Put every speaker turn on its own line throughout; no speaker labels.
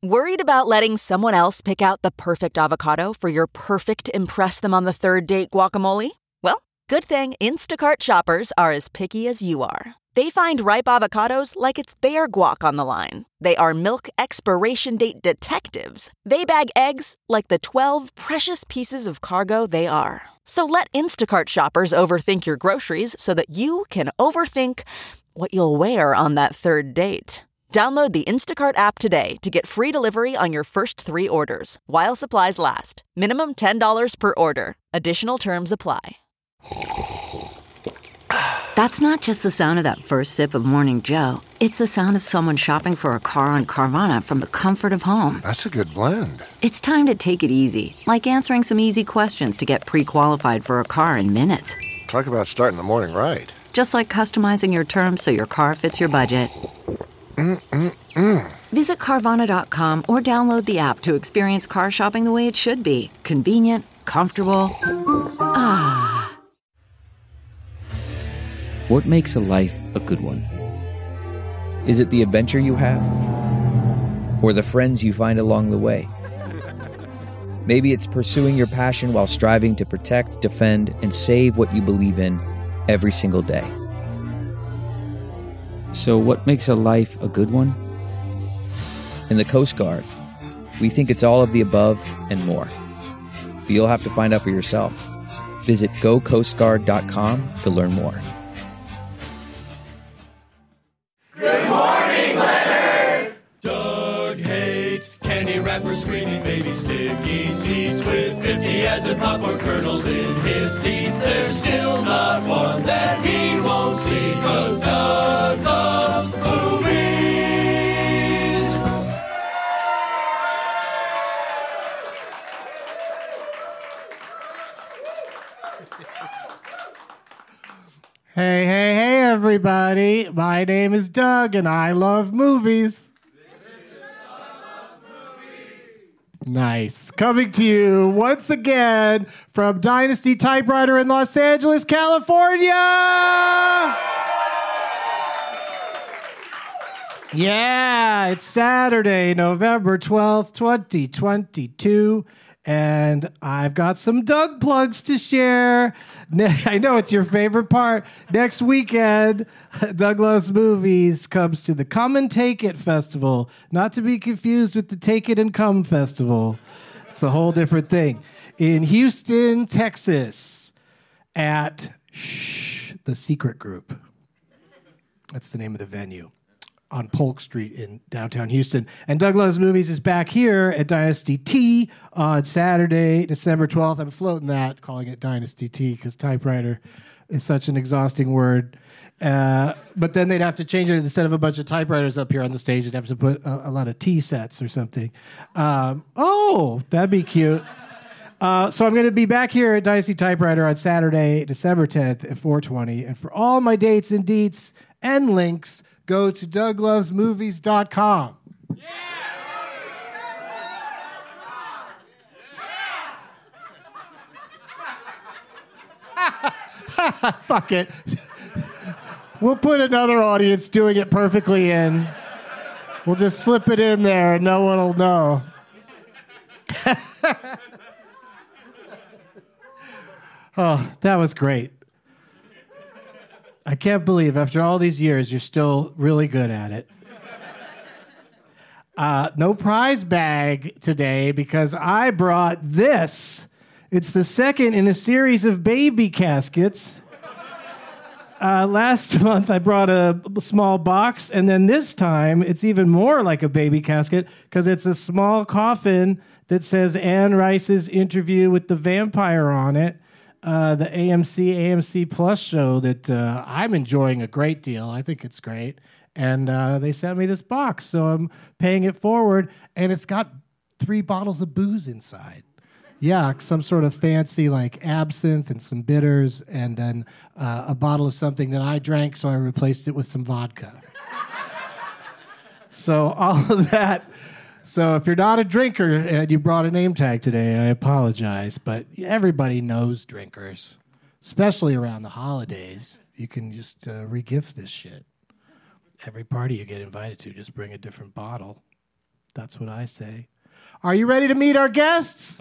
Worried about letting someone else pick out the perfect avocado for your perfect impress them on the third date guacamole? Well, good thing Instacart shoppers are as picky as you are. They find ripe avocados like it's their guac on the line. They are milk expiration date detectives. They bag eggs like the 12 precious pieces of cargo they are. So let Instacart shoppers overthink your groceries so that you can overthink what you'll wear on that third date. Download the Instacart app today to get free delivery on your first 3 orders, while supplies last. Minimum $10 per order. Additional terms apply.
That's not just the sound of that first sip of Morning Joe. It's the sound of someone shopping for a car on Carvana from the comfort of home.
That's a good blend.
It's time to take it easy, like answering some easy questions to get pre-qualified for a car in minutes.
Talk about starting the morning right.
Just like customizing your terms so your car fits your budget. Visit Carvana.com or download the app to experience car shopping the way it should be. Convenient, comfortable. Ah.
What makes a life a good one? Is it the adventure you have? Or the friends you find along the way? Maybe it's pursuing your passion while striving to protect, defend, and save what you believe in every single day. So what makes a life a good one? In the Coast Guard, we think it's all of the above and more. But you'll have to find out for yourself. Visit gocoastguard.com to learn more.
Good morning, Leonard! Doug hates candy wrappers, screaming baby sticky seeds with 50 as in popcorn kernels in his teeth. There's still not one that he won't see, 'cause Doug loves movies.
Hey, everybody. My name is Doug, and I love movies. Nice. Coming to you once again from Dynasty Typewriter in Los Angeles, California. Yeah, it's Saturday, November 12th, 2022. And I've got some Doug plugs to share. I know it's your favorite part. Next weekend, Doug Loves Movies comes to the Come and Take It Festival. Not to be confused with the Take It and Come Festival. It's a whole different thing. In Houston, Texas, at The Secret Group. That's the name of the venue. On Polk Street in downtown Houston. And Doug Loves Movies is back here at Dynasty T on Saturday, December 12th. I'm floating that, calling it Dynasty T, because typewriter is such an exhausting word. But then they'd have to change it. Instead of a bunch of typewriters up here on the stage, they'd have to put a lot of T sets or something. That'd be cute. So I'm going to be back here at Dynasty Typewriter on Saturday, December 10th at 4:20. And for all my dates and deets and links, go to douglovesmovies.com. Fuck it. We'll put another audience doing it perfectly in. We'll just slip it in there and no one will know. Oh, that was great. I can't believe after all these years, you're still really good at it. No prize bag today because I brought this. It's the second in a series of baby caskets. Last month, I brought a small box, and then this time, it's even more like a baby casket because it's a small coffin that says Anne Rice's interview with the vampire on it. The AMC Plus show that I'm enjoying a great deal. I think it's great. And they sent me this box, so I'm paying it forward, and it's got 3 bottles of booze inside. Yeah, some sort of fancy like absinthe and some bitters, and then a bottle of something that I drank, so I replaced it with some vodka. So all of that. So if you're not a drinker and you brought a name tag today, I apologize. But everybody knows drinkers, especially around the holidays. You can just re-gift this shit. Every party you get invited to, just bring a different bottle. That's what I say. Are you ready to meet our guests?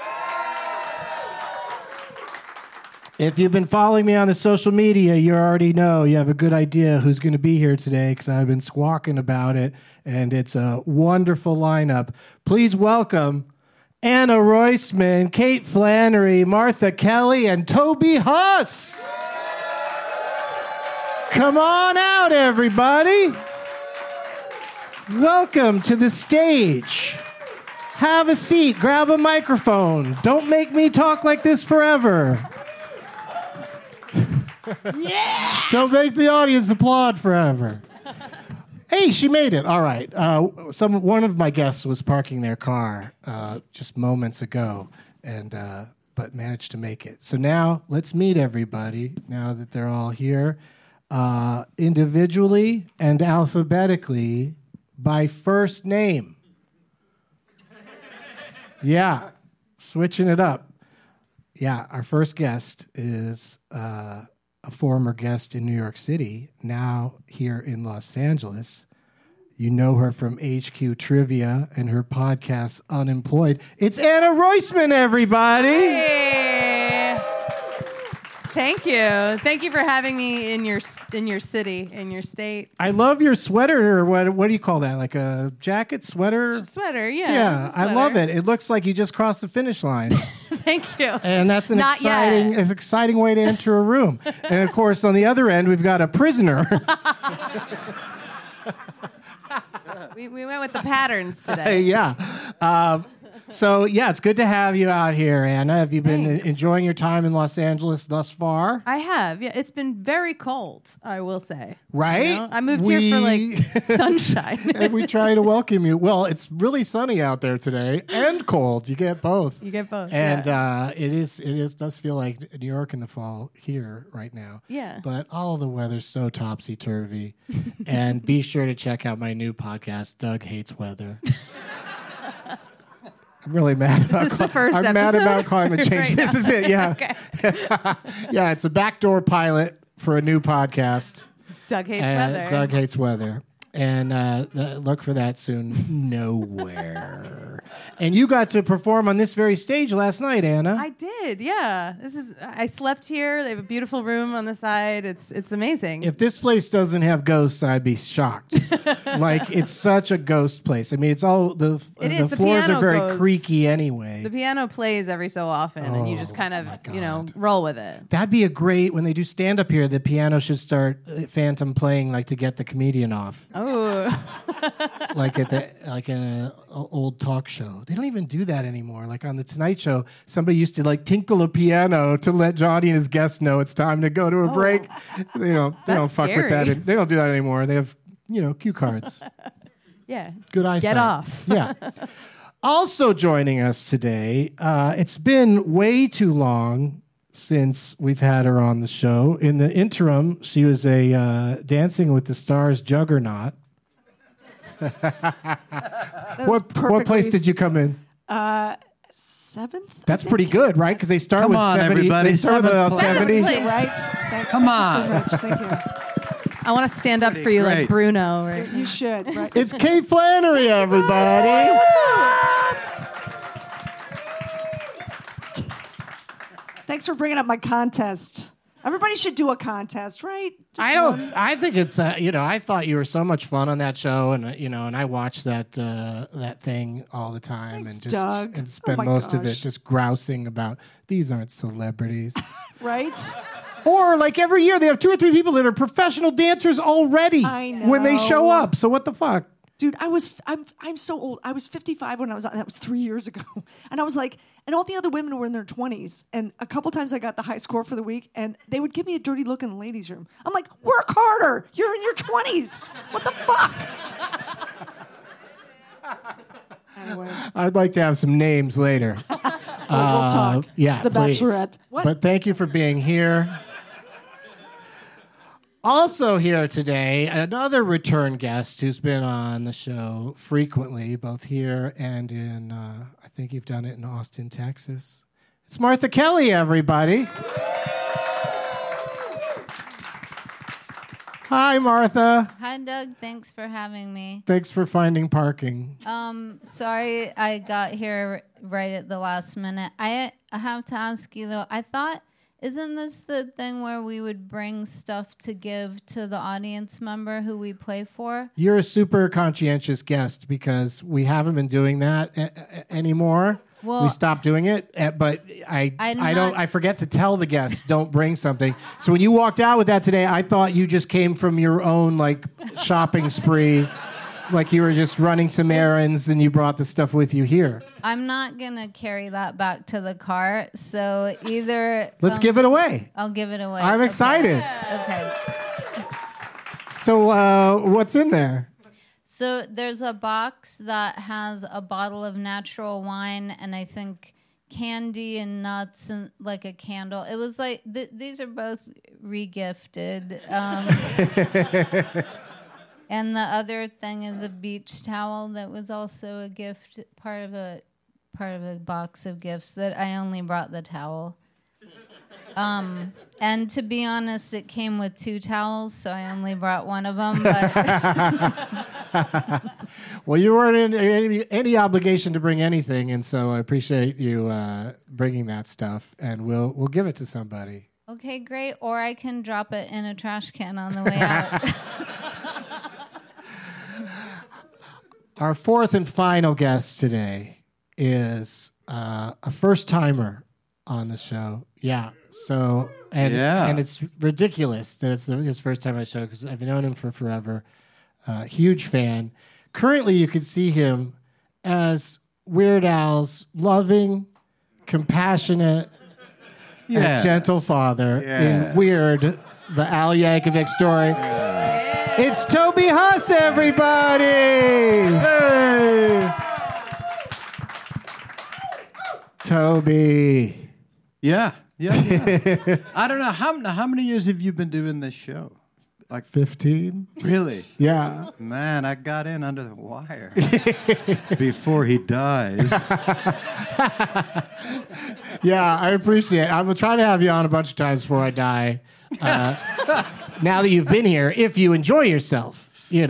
If you've been following me on the social media, you already know, you have a good idea who's going to be here today because I've been squawking about it, and it's a wonderful lineup. Please welcome Anna Roisman, Kate Flannery, Martha Kelly, and Toby Huss. Come on out, everybody. Welcome to the stage. Have a seat, grab a microphone. Don't make me talk like this forever. Yeah! Don't make the audience applaud forever. Hey, she made it. All right. One of my guests was parking their car just moments ago, but managed to make it. So now let's meet everybody. Now that they're all here, individually and alphabetically by first name. Yeah, switching it up. Yeah, our first guest is a former guest in New York City, now here in Los Angeles. You know her from HQ Trivia and her podcast, Unemployed. It's Anna Roisman, everybody.
Hey. Thank you. Thank you for having me in your city, in your state.
I love your sweater, or what do you call that? Like a jacket, sweater?
Sweater, yeah.
Yeah,
Sweater.
I love it. It looks like you just crossed the finish line.
Thank you.
And that's an exciting way to enter a room. And of course, on the other end, we've got a prisoner.
We went with the patterns today.
Yeah. So, it's good to have you out here, Anna. Have you been enjoying your time in Los Angeles thus far?
I have. Yeah, it's been very cold, I will say.
Right?
You know? I moved here for like sunshine.
And we try to welcome you. Well, it's really sunny out there today and cold. You get both. And it does feel like New York in the fall here right now.
Yeah.
But all the weather's so topsy-turvy. And be sure to check out my new podcast, Doug Hates Weather. I'm really mad about mad about climate change.
Right
this is it, yeah.
Okay.
Yeah, it's a backdoor pilot for a new podcast.
Doug Hates Weather.
Doug Hates Weather. And look for that soon. Nowhere. And you got to perform on this very stage last night, Anna.
I did, yeah. I slept here. They have a beautiful room on the side. It's amazing.
If this place doesn't have ghosts, I'd be shocked. Like, it's such a ghost place. I mean, it's all the floors are very creaky anyway.
The piano plays every so often, and you just kind of roll with it.
That'd be a great, when they do stand up here, the piano should start phantom playing, like to get the comedian off.
Oh.
like in an old talk show. They don't even do that anymore. Like on the Tonight Show, somebody used to like tinkle a piano to let Johnny and his guests know it's time to go to a break. They don't fuck with that. They don't do that anymore. They have cue cards.
Yeah.
Good eyesight.
Get off.
Yeah. Also joining us today, it's been way too long since we've had her on the show. In the interim, she was a Dancing with the Stars juggernaut. What place did you come in?
7th.
That's pretty good, right? Because they start with 70.
Everybody.
They start with 70.
Right?
Come on.
So much. Thank you.
I want to stand up for you like Bruno. Right?
You should. Right?
It's Kate Flannery, everybody.
What's up? Thanks for bringing up my contest. Everybody should do a contest, right?
I think it's. I thought you were so much fun on that show, and and I watched that thing all the time.
Thanks,
and just
Doug.
and spent most of it just grousing about these aren't celebrities,
right?
Or like every year they have 2 or 3 people that are professional dancers already when they show up. So what the fuck?
Dude, I'm so old. I was 55 when I was on. That was 3 years ago. And I was like, and all the other women were in their 20s. And a couple times I got the high score for the week, and they would give me a dirty look in the ladies' room. I'm like, work harder. You're in your 20s. What the fuck? Anyway.
I'd like to have some names later.
We'll talk.
Yeah,
The
please.
Bachelorette. What?
But thank you for being here. Also here today, another return guest who's been on the show frequently, both here and in, I think you've done it in Austin, Texas. It's Martha Kelly, everybody. Hi, Martha.
Hi, Doug. Thanks for having me.
Thanks for finding parking.
Sorry I got here right at the last minute. I have to ask you, though, I thought, isn't this the thing where we would bring stuff to give to the audience member who we play for?
You're a super conscientious guest because we haven't been doing that anymore.
Well,
we stopped doing it, but I forget to tell the guests don't bring something. So when you walked out with that today, I thought you just came from your own like shopping spree, like you were just running some errands and you brought the stuff with you here.
I'm not gonna carry that back to the car, so either
let's give it away.
I'll give it away.
I'm excited.
Okay.
So what's in there?
So there's a box that has a bottle of natural wine and I think candy and nuts and like a candle. It was like these are both regifted. And the other thing is a beach towel that was also a gift, part of a box of gifts that I only brought the towel. And to be honest, it came with 2 towels, so I only brought one of them. But
well, you weren't in any obligation to bring anything, and so I appreciate you bringing that stuff, and we'll give it to somebody.
Okay, great. Or I can drop it in a trash can on the way out.
Our fourth and final guest today is a first-timer on the show. Yeah. So and it's ridiculous that it's his first time on the show because I've known him for forever. Huge fan. Currently, you can see him as Weird Al's loving, compassionate, and gentle father in Weird, the Al Yankovic story. Yeah. It's Toby Huss, everybody! Hey! Toby.
Yeah. I don't know how many years have you been doing this show?
Like 15.
Really?
Yeah.
Man, I got in under the wire before he dies.
Yeah, I appreciate it. I will try to have you on a bunch of times before I die. Now that you've been here, if you enjoy yourself, I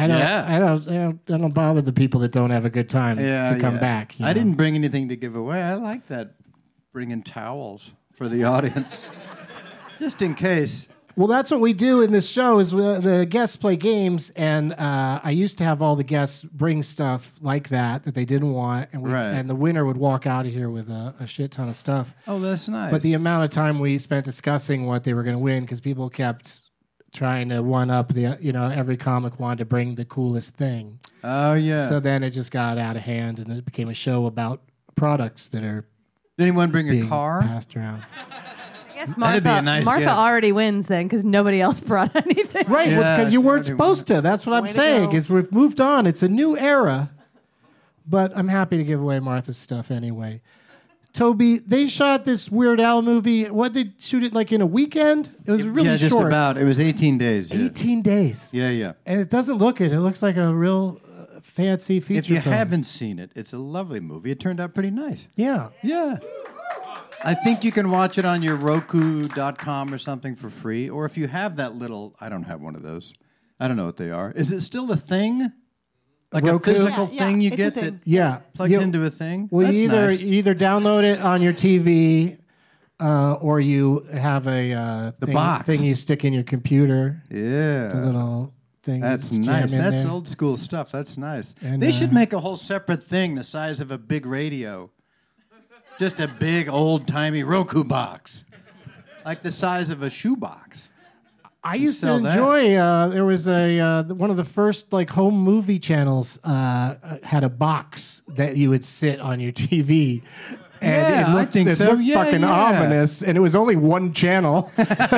don't bother the people that don't have a good time to come back.
I didn't bring anything to give away. I like that, bringing towels for the audience, just in case.
Well, that's what we do in this show is the guests play games, and I used to have all the guests bring stuff like that they didn't want, and the winner would walk out of here with a shit ton of stuff.
Oh, that's nice.
But the amount of time we spent discussing what they were going to win, because people kept trying to one-up every comic wanted to bring the coolest thing.
Oh, yeah.
So then it just got out of hand, and it became a show about products that are
Did anyone bring a car?
Passed around.
I guess Martha already wins then because nobody else brought anything.
Right, because you weren't supposed to. That's what I'm saying, is we've moved on. It's a new era. But I'm happy to give away Martha's stuff anyway. Toby, they shot this Weird Al movie. What, they shoot it like in a weekend? It was really short.
Yeah, just about. It was 18 days. Yeah.
18 days.
Yeah.
And it doesn't look it. It looks like a real fancy feature
If you
film.
haven't seen it, it's a lovely movie. It turned out pretty nice.
Yeah.
Yeah. I think you can watch it on your Roku.com or something for free. Or if you have that little... I don't have one of those. I don't know what they are. Is it still a thing? Like
Roku?
a physical thing you get that plugged into a thing?
Well,
That's
you
nice.
either download it on your TV or you have a thing you stick in your computer.
Yeah.
The little thing.
That's
you jam
nice.
in
That's
there.
old school stuff. That's nice.
And,
they should make a whole separate thing the size of a big radio. Just a big old-timey Roku box. Like the size of a shoebox.
I used to enjoy. There was one of the first home movie channels had a box that you would sit on your TV, and
I think
it
so.
looked fucking ominous, and it was only one channel,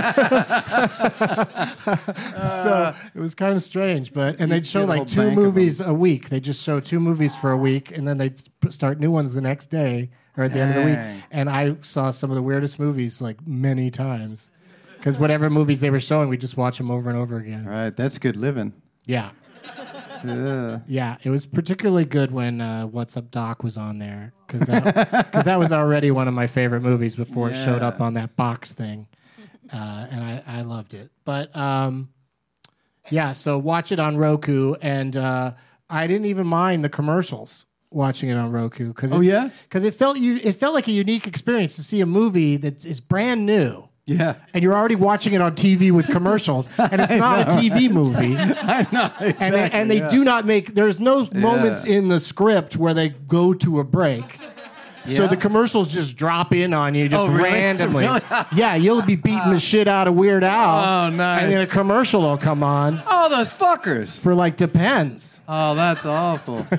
so it was kind of strange. And they'd show like 2 movies a week. They just show 2 movies for a week, and then they'd start new ones the next day or at the end of the week. And I saw some of the weirdest movies many times. Because whatever movies they were showing, we just watch them over and over again.
Right, that's good living.
Yeah.
Yeah.
Yeah, it was particularly good when What's Up Doc was on there. Because that was already one of my favorite movies before it showed up on that box thing. And I loved it. But Yeah, so watch it on Roku, and I didn't even mind the commercials watching it on Roku because it felt like a unique experience to see a movie that is brand new.
Yeah,
and you're already watching it on TV with commercials, and it's not a TV movie.
I know, exactly,
and they do not make. There's no moments in the script where they go to a break. So the commercials just drop in on you just randomly.
Really?
Yeah, you'll be beating the shit out of Weird Al.
Oh, nice.
And then a commercial will come on.
Oh, those fuckers.
For like Depends.
Oh, that's awful.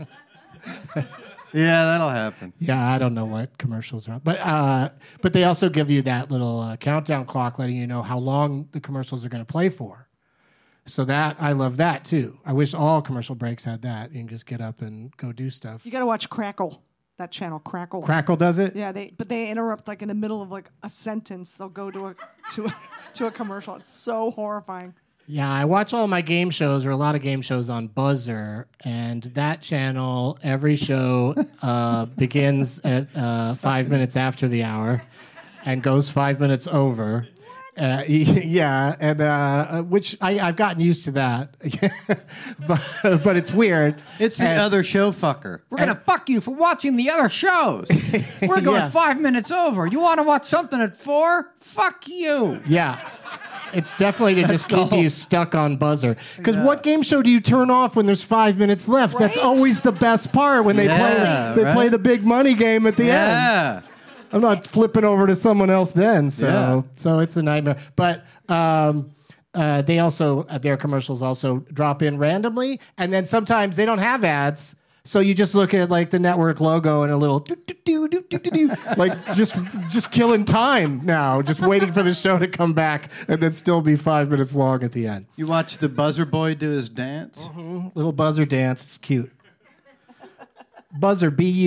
Yeah, that'll happen.
Yeah, I don't know what commercials are. But they also give you that little countdown clock letting you know how long the commercials are going to play for. So I love that too. I wish all commercial breaks had that. You can just get up and go do stuff.
You got to watch Crackle. That channel, Crackle.
Crackle does it?
Yeah, they interrupt like in the middle of like a sentence. They'll go to a commercial. It's so horrifying.
Yeah, I watch all my game shows or a lot of game shows on Buzzer, and that channel, every show begins at 5 minutes after the hour and goes 5 minutes over. Yeah, and which I've gotten used to that, but it's weird.
It's the other show fucker. We're gonna fuck you for watching the other shows. We're going 5 minutes over. You want to watch something at 4? Fuck you.
Yeah. It's definitely to just keep you stuck on Buzzer. Because what game show do you turn off when there's 5 minutes left? Right? That's always the best part when they play the big money game at the end. I'm not flipping over to someone else then, so it's a nightmare. But they also their commercials also drop in randomly, and then sometimes they don't have ads, so you just look at like the network logo and a little like just killing time now, just waiting for the show to come back and then still be 5 minutes long at the end.
You watch the Buzzer Boy do his dance?
Mm-hmm. Little Buzzer dance, it's cute. Buzzer,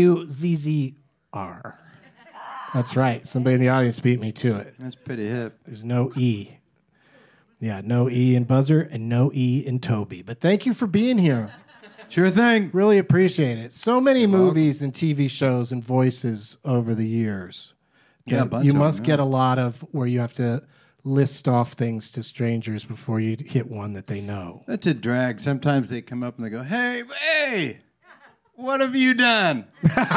Buzzr. That's right. Somebody in the audience beat me to it.
That's pretty hip.
There's no E. Yeah, no E in Buzzer and no E in Toby. But thank you for being here.
Sure thing.
Really appreciate it. So many movies and TV shows and voices over the years.
Yeah, a bunch
you
of
must
them,
get a lot of where you have to list off things to strangers before you hit one that they know.
That's a drag. Sometimes they come up and they go, hey, what have you done?
Well,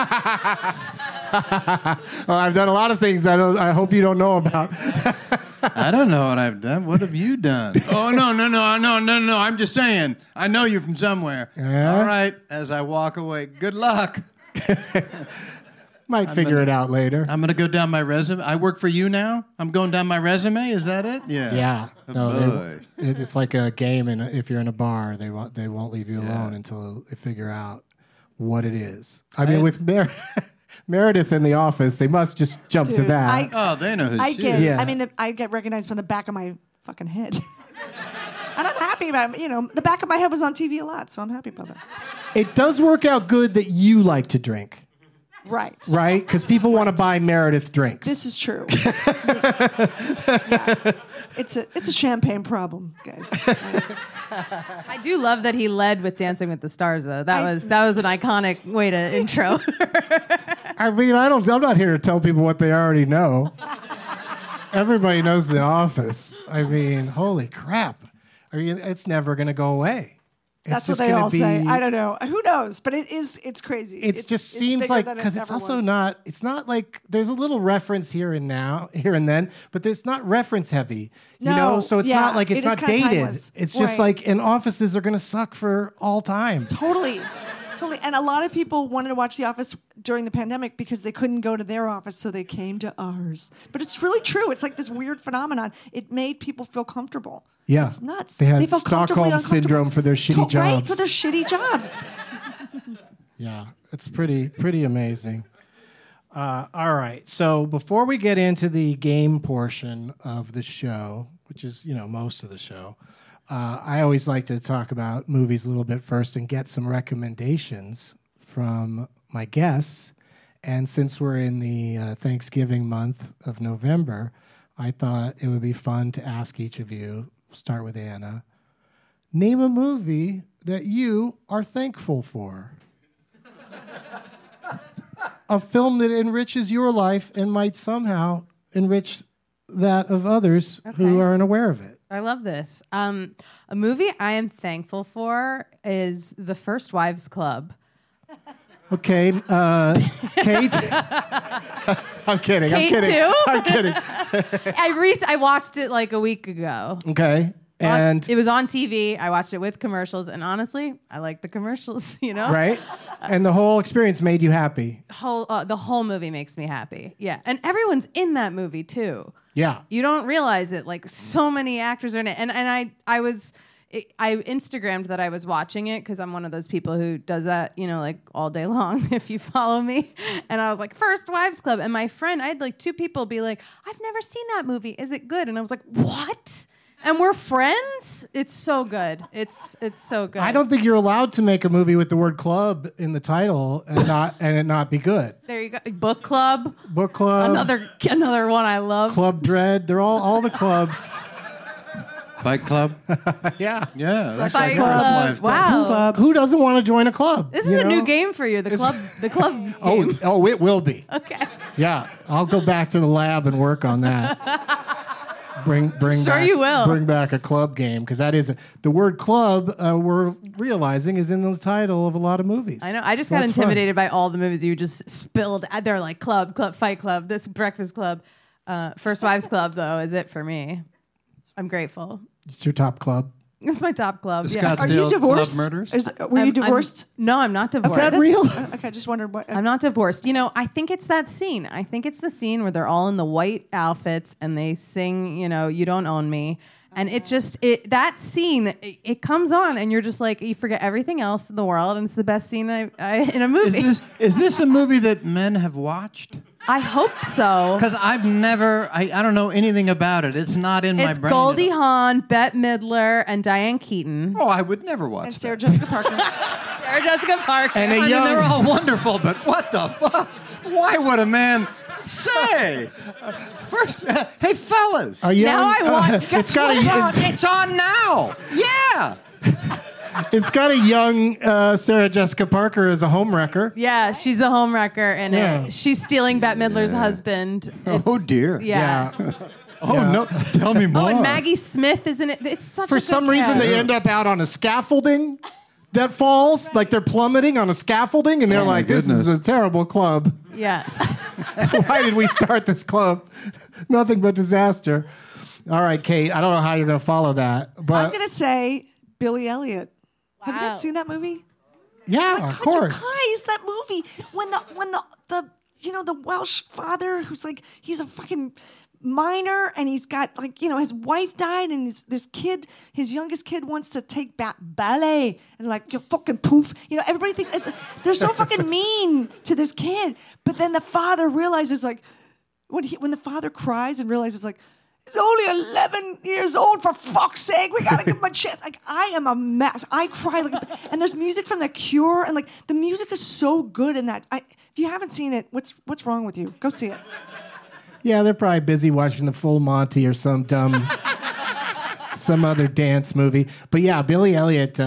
I've done a lot of things I hope you don't know about.
I don't know what I've done. What have you done? Oh, no. I'm just saying. I know you from somewhere.
Yeah?
All right. As I walk away, good luck.
Might figure it out later.
I'm going to go down my resume. I work for you now? I'm going down my resume? Is that it? Yeah.
Yeah.
Oh,
No, it's like a game, and if you're in a bar, they won't leave you alone until they figure out what it is. I mean, with Meredith in The Office, they must just jump to that.
They know who she
is.
is.
I mean, I get recognized from the back of my fucking head. And I'm happy about it. The back of my head was on TV a lot, so I'm happy about that.
It does work out good that you like to drink.
Right.
Right? Because people want to buy Meredith drinks.
This is true. It's a champagne problem, guys.
I do love that he led with Dancing with the Stars, though. That was an iconic way to intro.
I mean, I'm not here to tell people what they already know. Everybody knows The Office. I mean, holy crap. I mean, it's never going to go away.
That's what they all say. I don't know. Who knows? But it's crazy.
It just seems like, because it's also not, it's not like, there's a little reference here and then, but it's not reference heavy.
No,
so it's not like it's not dated.
Timeless.
It's just like, and offices are going to suck for all time.
Totally. And a lot of people wanted to watch The Office during the pandemic because they couldn't go to their office, so they came to ours. But it's really true. It's like this weird phenomenon. It made people feel comfortable.
Yeah.
It's nuts.
They had
felt
Stockholm Syndrome for their shitty jobs.
Right, for their shitty jobs.
Yeah, it's pretty amazing. All right. So before we get into the game portion of the show, which is, most of the show, I always like to talk about movies a little bit first and get some recommendations from my guests. And since we're in the Thanksgiving month of November, I thought it would be fun to ask each of you, start with Anna, name a movie that you are thankful for. A film that enriches your life and might somehow enrich that of others who aren't aware of it.
I love this. A movie I am thankful for is The First Wives Club.
Okay, Kate. I'm kidding.
Kate too?
I'm kidding.
I watched it like a week ago.
Okay, and
it was on TV. I watched it with commercials, and honestly, I like the commercials.
Right, and the whole experience made you happy.
The whole movie makes me happy. Yeah, and everyone's in that movie too.
Yeah,
you don't realize it. Like so many actors are in it, and I Instagrammed that I was watching it because I'm one of those people who does that, like all day long if you follow me. And I was like, First Wives Club. And my friend, I had like 2 people be like, I've never seen that movie. Is it good? And I was like, what? And we're friends? It's so good. It's so good.
I don't think you're allowed to make a movie with the word club in the title and it not be good.
There you go. Book Club.
Book Club.
Another one I love.
Club Dread. They're all the clubs.
Fight Club?
Yeah.
Yeah. That's
Fight
like
Club. Wow.
Who doesn't want to join a club?
This is a new game for you. The club game.
Oh, it will be.
Okay.
Yeah. I'll go back to the lab and work on that. Bring
Sure
back,
you will.
Bring back a club game because that is the word club. We're realizing is in the title of a lot of movies.
I know. I just
So
got
that's fun.
intimidated by all the movies you just spilled. They're like Club, Fight Club, this Breakfast Club, First Wives Club. Though is it for me? I'm grateful.
It's your top club.
It's my top club.
The
Yeah.
Scottsdale
Are you divorced?
Club murders?
Were you divorced?
No, I'm not divorced.
Is that real?
Okay, I just wondered what.
I'm not divorced. I think it's that scene. I think it's the scene where they're all in the white outfits and they sing, You Don't Own Me. And that scene, it comes on and you're just like, you forget everything else in the world and it's the best scene in a movie.
Is this a movie that men have watched?
I hope so.
Because I've never, I don't know anything about it. It's not in my
It's
brain.
Goldie Hawn, Bette Midler, and Diane Keaton.
Oh, I would never watch
And
that.
Sarah Jessica Parker.
Sarah Jessica Parker.
And
I mean, they're all wonderful, but what the fuck? Why would a man say? First, hey, fellas.
Now I want-
It's got
It's on now. Yeah.
it's got a young Sarah Jessica Parker as a homewrecker.
Yeah, she's a homewrecker, and
Yeah.
she's stealing Bette Midler's husband.
Oh, dear.
Yeah.
Oh,
Yeah.
no. Tell me more.
Oh, and Maggie Smith is in it. It's such
For
a
some
good
reason,
cast.
they end up out on a scaffolding that falls, like they're plummeting on a scaffolding, and they're
Oh, my
like, "This is
goodness.
a terrible club.
Yeah.
Why did we start this club? Nothing but disaster." All right, Kate. I don't know how you're going to follow that,
I'm
but
gonna say Billy Elliot. Have you
Wow.
guys seen that movie?
yeah, of course.
Guys, that movie when the Welsh father who's like he's a fucking minor and he's got his wife died and his youngest kid wants to take ballet and like you fucking poof. Everybody thinks they're so fucking mean to this kid, but then the father realizes like when the father cries and realizes like. He's only 11 years old, for fuck's sake. We gotta give him a chance. Like, I am a mess. I cry. And there's music from The Cure. And, the music is so good in that. If you haven't seen it, what's wrong with you? Go see it.
Yeah, they're probably busy watching the Full Monty or some dumb, some other dance movie. But yeah, Billy Elliot,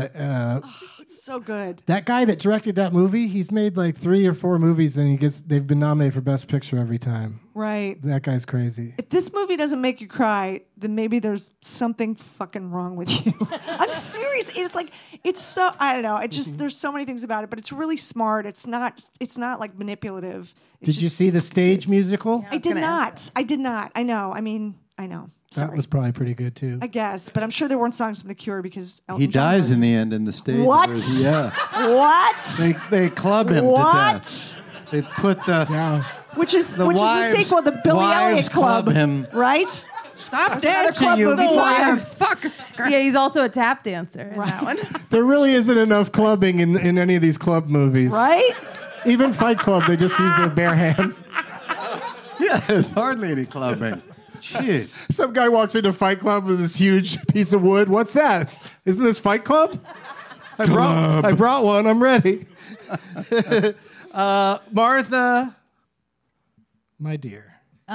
It's so good.
that guy that directed that movie, he's made like 3 or 4 movies, and they've been nominated for Best Picture every time.
Right.
That guy's crazy.
If this movie doesn't make you cry, then maybe there's something fucking wrong with you. I'm serious. It's so, I don't know. It just, there's so many things about it, but it's really smart. It's not like manipulative.
Did you see the stage musical?
I did not. I know. I know. Sorry.
That was probably pretty good too.
I guess, but I'm sure there weren't songs from The Cure because Elton
He
John
dies
was-
in the end in the stage.
What?
Yeah.
What?
They club him to
What?
death. They put the...
Yeah.
Which is
The
the
wives-
sequel, the Billy
wives
Elliot Club,
club him.
right?
Stop
There's another
dancing,
club
you
movie for
fire
you.
fuck.
Yeah, he's also a tap dancer in that one.
There really isn't enough clubbing in any of these club movies.
Right?
Even Fight Club, they just use their bare hands.
Yeah, there's hardly any clubbing. Jeez.
Some guy walks into Fight Club with this huge piece of wood. What's that? Isn't this Fight Club? I brought one. I'm ready. Martha, my dear.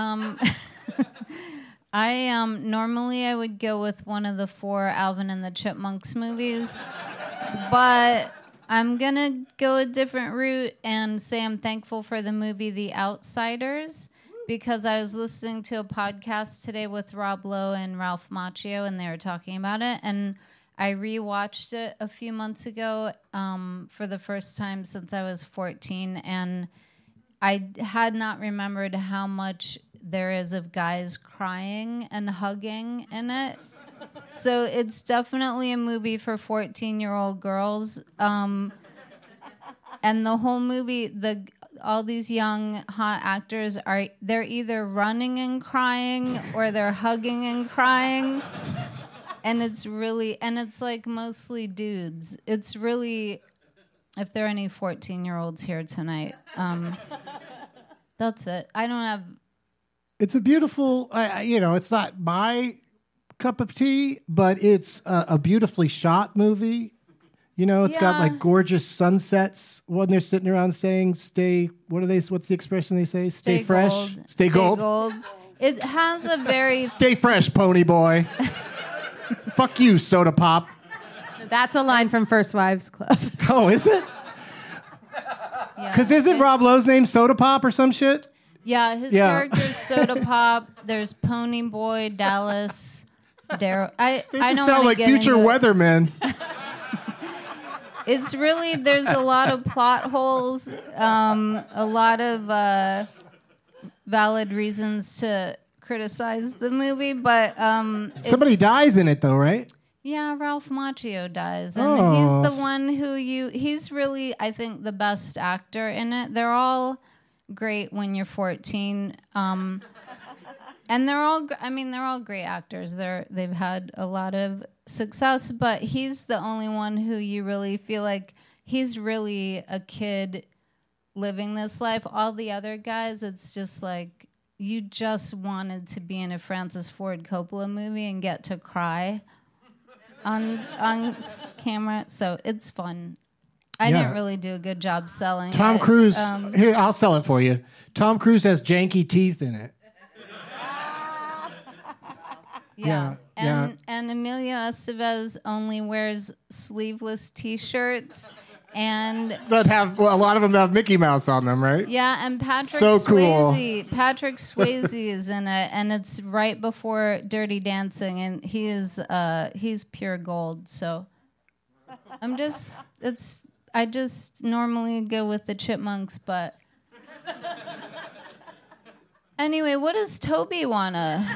Normally I would go with one of the 4 Alvin and the Chipmunks movies, but I'm gonna go a different route and say I'm thankful for the movie The Outsiders because I was listening to a podcast today with Rob Lowe and Ralph Macchio, and they were talking about it. And I rewatched it a few months ago for the first time since I was 14, and I had not remembered how much there is of guys crying and hugging in it. So it's definitely a movie for 14-year-old girls. And the whole movie, all these young hot actors they're either running and crying or they're hugging and crying. And it's like mostly dudes. It's really, if there are any 14-year-olds here tonight, that's it. I don't have.
It's a beautiful, it's not my cup of tea, but it's a beautifully shot movie. It's got like gorgeous sunsets when they're sitting around saying, what's the expression they say? Stay fresh.
Gold.
Stay gold.
It has a very...
Stay fresh, pony boy. Fuck you, soda pop.
That's a line from First Wives Club.
Oh, is it? Because isn't Rob Lowe's name Soda Pop or some shit?
Yeah, his character's Soda Pop. There's Pony Boy, Dallas, Daryl.
They just sound like future weathermen.
It's really, there's a lot of plot holes, a lot of valid reasons to criticize the movie, but
somebody dies in it though, right?
Yeah, Ralph Macchio dies, and he's the one he's really, I think, the best actor in it. They're all great when you're 14, and they're all great actors. They've had a lot of success, but he's the only one who you really feel like he's really a kid living this life. All the other guys, it's just like you just wanted to be in a Francis Ford Coppola movie and get to cry on camera, so it's fun. I didn't really do a good job selling
Tom
it.
Cruise, here, I'll sell it for you. Tom Cruise has janky teeth in it.
And Emilio Estevez only wears sleeveless T-shirts, and
a lot of them have Mickey Mouse on them, right?
Yeah, and Patrick Swayze is in it, and it's right before Dirty Dancing, and he's pure gold. So I just normally go with the Chipmunks, but anyway, what does Toby wanna?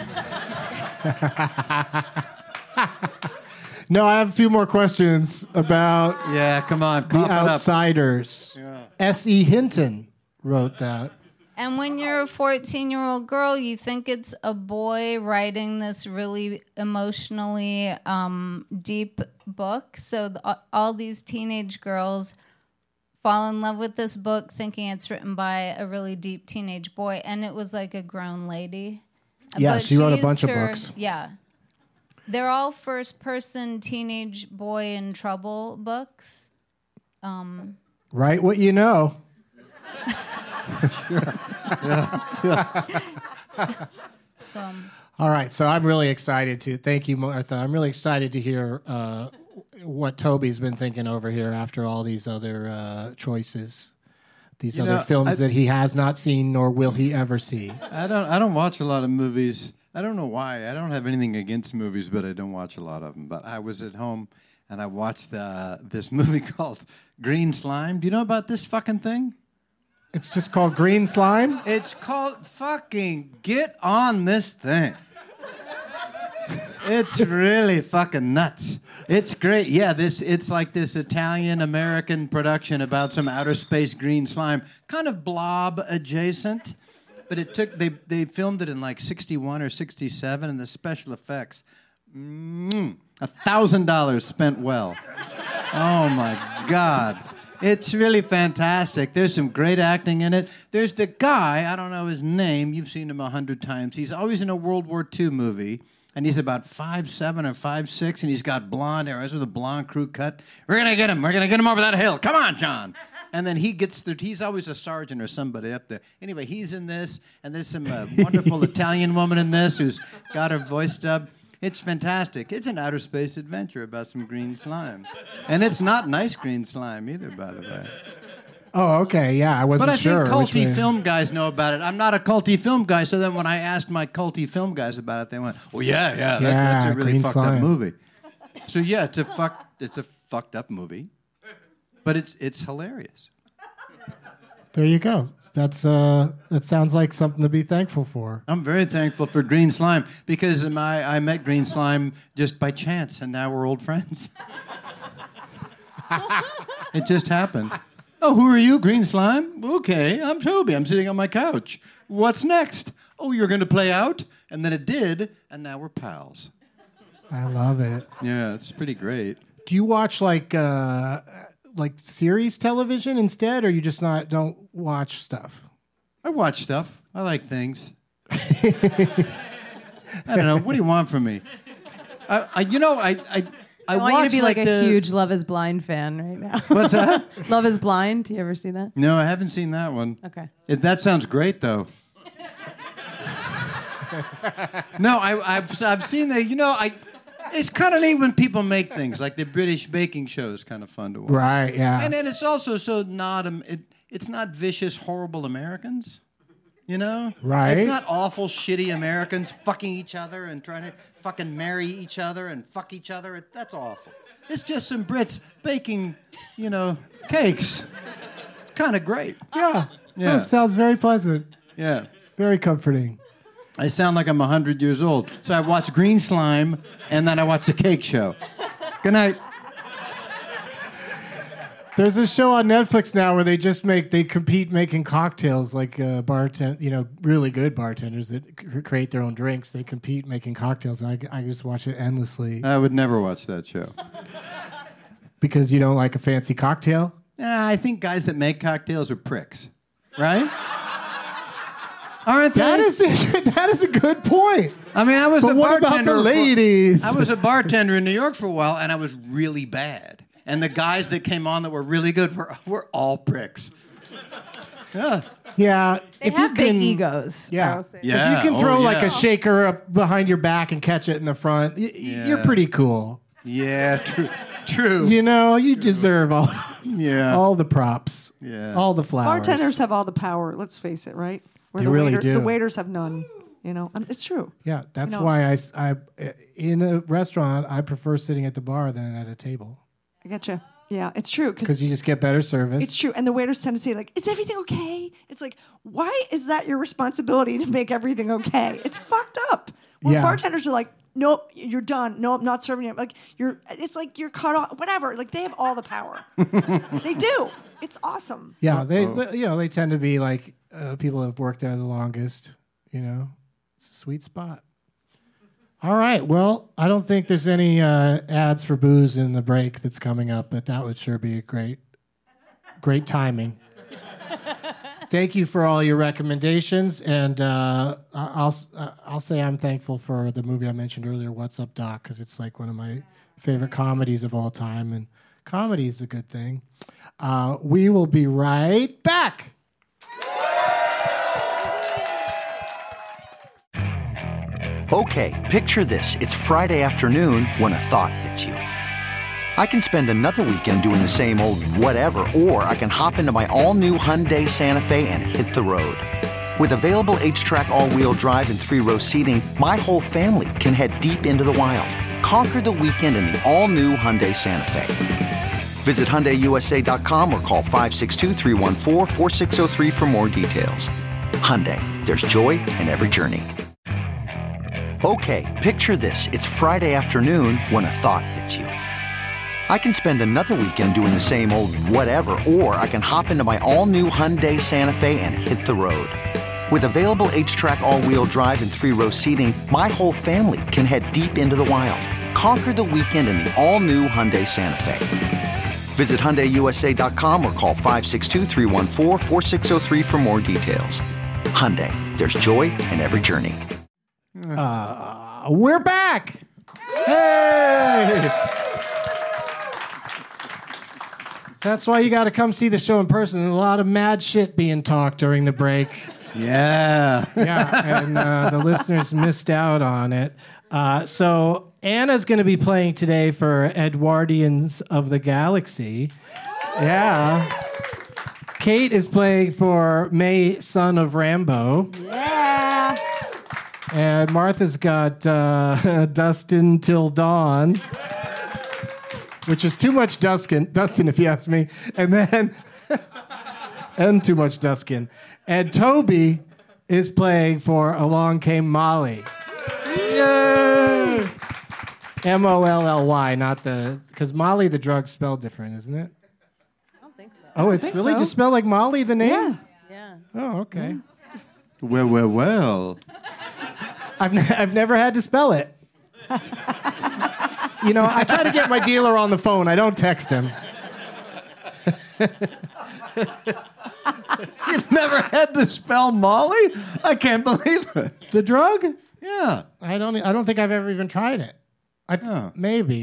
No, I have a few more questions about
come on,
The Outsiders. S.E. Hinton wrote that.
And when you're a 14-year-old girl, you think it's a boy writing this really emotionally deep book. So all these teenage girls fall in love with this book thinking it's written by a really deep teenage boy. And it was like a grown lady.
Yeah,
But
she wrote a
used
bunch of books.
Yeah. They're all first-person teenage boy in trouble books.
Write what you know. All right, so I'm really excited to thank you, Martha. I'm really excited to hear what Toby's been thinking over here after all these other choices, these other films that he has not seen nor will he ever see.
I don't watch a lot of movies. I don't know why. I don't have anything against movies, but I don't watch a lot of them. But I was at home and I watched this movie called Green Slime. Do you know about this fucking thing?
It's just called Green Slime?
It's called fucking Get On This Thing. It's really fucking nuts. It's great. Yeah, it's like this Italian-American production about some outer space green slime, kind of Blob adjacent. But they filmed it in like 61 or 67, and the special effects, $1,000 spent well. Oh my God. It's really fantastic. There's some great acting in it. There's the guy, I don't know his name, you've seen him 100 times. He's always in a World War II movie, and he's about 5'7" or 5'6", and he's got blonde hair, with a blonde crew cut. We're going to get him over that hill. Come on, John. And then he's always a sergeant or somebody up there. Anyway, he's in this, and there's some wonderful Italian woman in this who's got her voice dubbed. It's fantastic. It's an outer space adventure about some green slime. And it's not nice green slime either, by the way.
Oh, okay. Yeah, I wasn't
But I
sure.
think
which
culty
way.
film guys know about it. I'm not a culty film guy, so then when I asked my culty film guys about it, they went, "Well, that's a really
Green
fucked
Slime.
up movie." So yeah, it's a fucked up movie, but it's hilarious.
There you go. That sounds like something to be thankful for.
I'm very thankful for Green Slime because I met Green Slime just by chance, and now we're old friends. It just happened. Oh, who are you, Green Slime? Okay, I'm Toby. I'm sitting on my couch. What's next? Oh, you're going to play out? And then it did, and now we're pals.
I love it.
Yeah, it's pretty great.
Do you watch like series television instead, or you just don't watch stuff?
I watch stuff. I like things. I don't know. What do you want from me? I
want you to be
watch,
like a huge Love Is Blind fan right now.
What's that?
Love Is Blind. Do you ever see that?
No, I haven't seen that one.
Okay.
That sounds great, though. No, I've seen that. It's kind of neat when people make things like the British baking show is kind of fun to watch.
Right. Yeah.
And then it's also so not it's not vicious, horrible Americans. You know?
Right.
It's not awful, shitty Americans fucking each other and trying to fucking marry each other and fuck each other. That's awful. It's just some Brits baking, cakes. It's kind of great.
Yeah.
Yeah.
That sounds very pleasant.
Yeah.
Very comforting.
I sound like I'm 100 years old. So I watch Green Slime, and then I watch The Cake Show. Good night.
There's a show on Netflix now where they compete making cocktails, like really good bartenders that create their own drinks. They compete making cocktails, and I just watch it endlessly.
I would never watch that show.
Because you don't like a fancy cocktail?
I think guys that make cocktails are pricks, right? Aren't they?
That is a good point.
I mean, I was
But
a
what
bartender.
about the ladies?
I was a bartender in New York for a while, and I was really bad. And the guys that came on that were really good were all pricks. Yeah.
Yeah.
They have big egos.
Yeah.
I will say.
Yeah.
If you can throw like
yeah.
a shaker up behind your back and catch it in the front, you're pretty cool.
Yeah, true.
You deserve all the props.
Yeah.
All the flowers.
Bartenders have all the power. Let's face it, right? Where
They really do.
The waiters have none. It's true.
Yeah, that's why I in a restaurant I prefer sitting at the bar than at a table.
I getcha. Yeah, it's true.
Because you just get better service.
It's true. And the waiters tend to say, like, is everything okay? It's like, why is that your responsibility to make everything okay? It's fucked up. Well,
Yeah.
bartenders are like, nope, you're done. No, I'm not serving you. Like, it's like you're cut off. Whatever. Like, they have all the power. They do. It's awesome.
Yeah, they tend to be like people that have worked there the longest. It's a sweet spot. All right. Well, I don't think there's any ads for booze in the break that's coming up, but that would sure be a great timing. Thank you for all your recommendations, and I'll say I'm thankful for the movie I mentioned earlier, What's Up, Doc, because it's like one of my favorite comedies of all time, and comedy is a good thing. We will be right back.
Okay, picture this. It's Friday afternoon when a thought hits you. I can spend another weekend doing the same old whatever, or I can hop into my all-new Hyundai Santa Fe and hit the road. With available H-Track all-wheel drive and 3-row seating, my whole family can head deep into the wild. Conquer the weekend in the all-new Hyundai Santa Fe. Visit HyundaiUSA.com or call 562-314-4603 for more details. Hyundai, there's joy in every journey. Okay, picture this. It's Friday afternoon when a thought hits you. I can spend another weekend doing the same old whatever, or I can hop into my all-new Hyundai Santa Fe and hit the road. With available H-Track all-wheel drive and 3-row seating, my whole family can head deep into the wild. Conquer the weekend in the all-new Hyundai Santa Fe. Visit HyundaiUSA.com or call 562-314-4603 for more details. Hyundai, there's joy in every journey.
We're back. Hey! That's why you got to come see the show in person. There's a lot of mad shit being talked during the break.
Yeah.
Yeah, and the listeners missed out on it. So Anna's going to be playing today for Edwardians of the Galaxy. Yeah. Kate is playing for May, son of Rambo.
Yeah.
And Martha's got Dustin Till Dawn, which is too much Dustin, if you ask me. And then, and too much Dustin. And Toby is playing for Along Came Molly. Yay! Molly, not because Molly, the drug's spelled different, isn't it?
I don't think so.
Oh, it's really just spelled like Molly, the name?
Yeah.
Oh, okay.
Well.
I've never had to spell it. You know, I try to get my dealer on the phone. I don't text him.
You've never had to spell Molly? I can't believe it.
The drug?
Yeah.
I don't think I've ever even tried it. Maybe.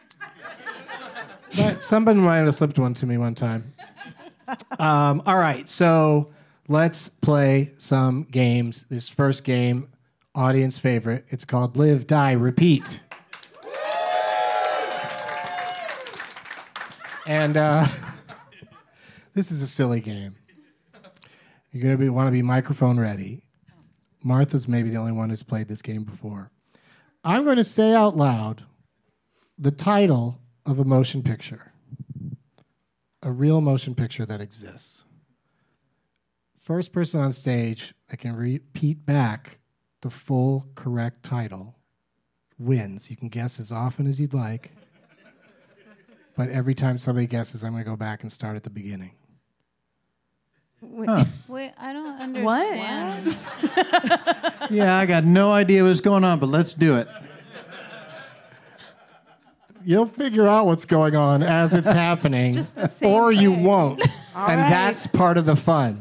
But somebody might have slipped one to me one time. All right, so let's play some games. This first game, audience favorite. It's called Live, Die, Repeat. And this is a silly game. You're going to want to be microphone ready. Martha's maybe the only one who's played this game before. I'm going to say out loud the title of a motion picture. A real motion picture that exists. First person on stage that can repeat back the full correct title wins. You can guess as often as you'd like. But every time somebody guesses, I'm going to go back and start at the beginning.
Wait, I don't understand.
Yeah, I got no idea what's going on, but let's do it.
You'll figure out what's going on as it's happening, or you won't. And that's part of the fun.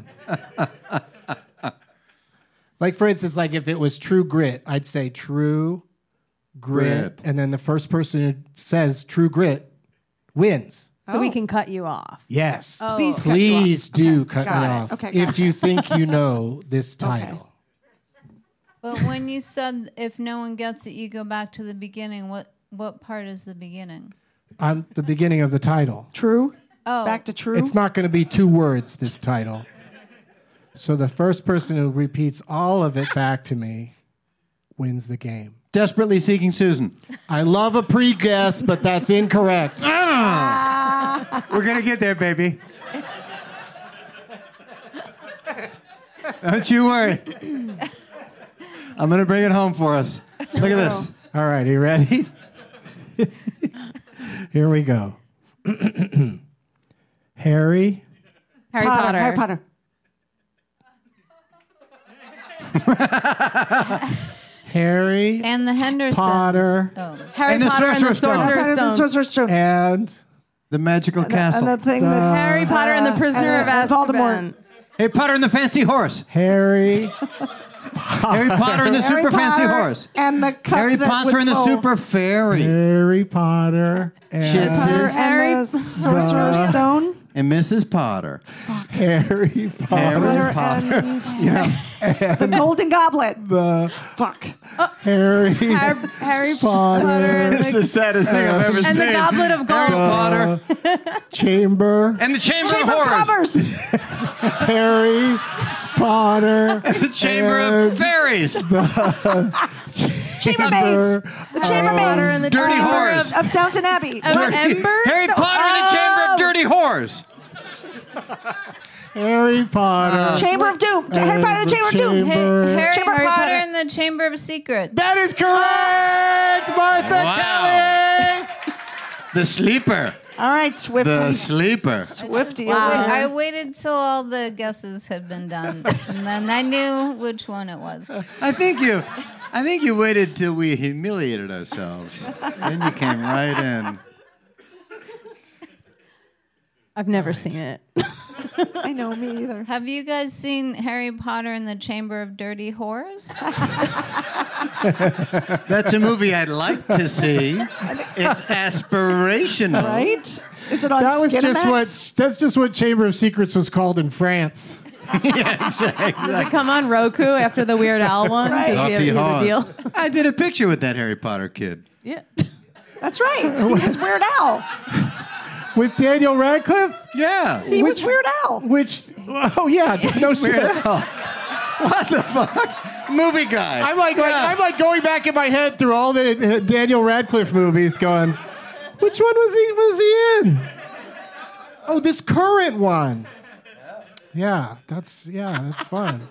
Like, for instance, like if it was True Grit, I'd say True Grit. And then the first person who says True Grit wins.
So we can cut you off.
Yes.
Oh.
Please do cut me
Got it.
off
Okay,
if you think you know this title.
But when you said if no one gets it, you go back to the beginning. What part is the beginning?
On the beginning of the title.
True.
Oh.
Back to true.
It's not going to be 2 words, this title. So the first person who repeats all of it back to me wins the game.
Desperately Seeking Susan.
I love a pre-guess, but that's incorrect.
We're going to get there, baby. Don't you worry. I'm going to bring it home for us. Look at this.
All right, are you ready? Here we go. Harry
Potter.
Harry Potter.
Harry
And the Hendersons.
Potter.
Oh.
Harry
And the
Potter and the
Sorcerer's Stone.
Sorcerer's Stone.
And
The Magical Castle.
And the thing that
Harry Potter and the Prisoner of Azkaban.
Harry Potter and the Fancy Horse.
Harry
Harry Potter and the
Harry
Super Fancy
Potter
Horse.
And the cup
Harry
that
Potter
was
and the
full.
Super Fairy.
Harry Potter and
Shitses.
And the Sorcerer's Stone.
And Mrs. Potter.
Harry Potter.
Harry Potter.
And
You know,
the Golden Goblet.
The
Fuck.
Harry
Harry
Potter.
Potter and
it's the saddest thing I've ever
and
seen.
the Goblet of
Harry
Gold.
Potter.
Chamber.
And the Chamber
Chamber
of
of
Horrors.
Commerce.
Harry Potter.
The Chamber of Fairies.
Chambermaids. The Chambermaids.
and the
Dirty
Chamber
Whores.
Of Downton Abbey.
Ember?
Harry Potter and the Chamber of Dirty Whores.
Harry Potter.
Chamber of Doom. Harry Potter and the Chamber of Doom.
Harry
Chamber of
Potter
Potter.
and the Chamber of Secrets.
That is correct, Martha Kelly.
The Sleeper.
All right, Swifty.
The Sleeper.
Swifty.
I waited till all the guesses had been done, and then I knew which one it was.
I think you waited till we humiliated ourselves. Then you came right in.
I've never seen it.
I know, me either.
Have you guys seen Harry Potter and the Chamber of Dirty Whores?
That's a movie I'd like to see. It's aspirational.
Right? Is it on
That was
Skinamax?
that's just what Chamber of Secrets was called in France.
Yeah, exactly.
Does it come on Roku after the Weird Al one?
Right.
Does he have the deal?
I did a picture with that Harry Potter kid.
Yeah.
That's right. He was Weird Al.
With Daniel Radcliffe?
Yeah.
He was Weird Al.
Oh yeah, no shit.
Weird Al. What the fuck? Movie guy.
I'm like going back in my head through all the Daniel Radcliffe movies, going, which one was he in? Oh, this current one. Yeah, that's fun.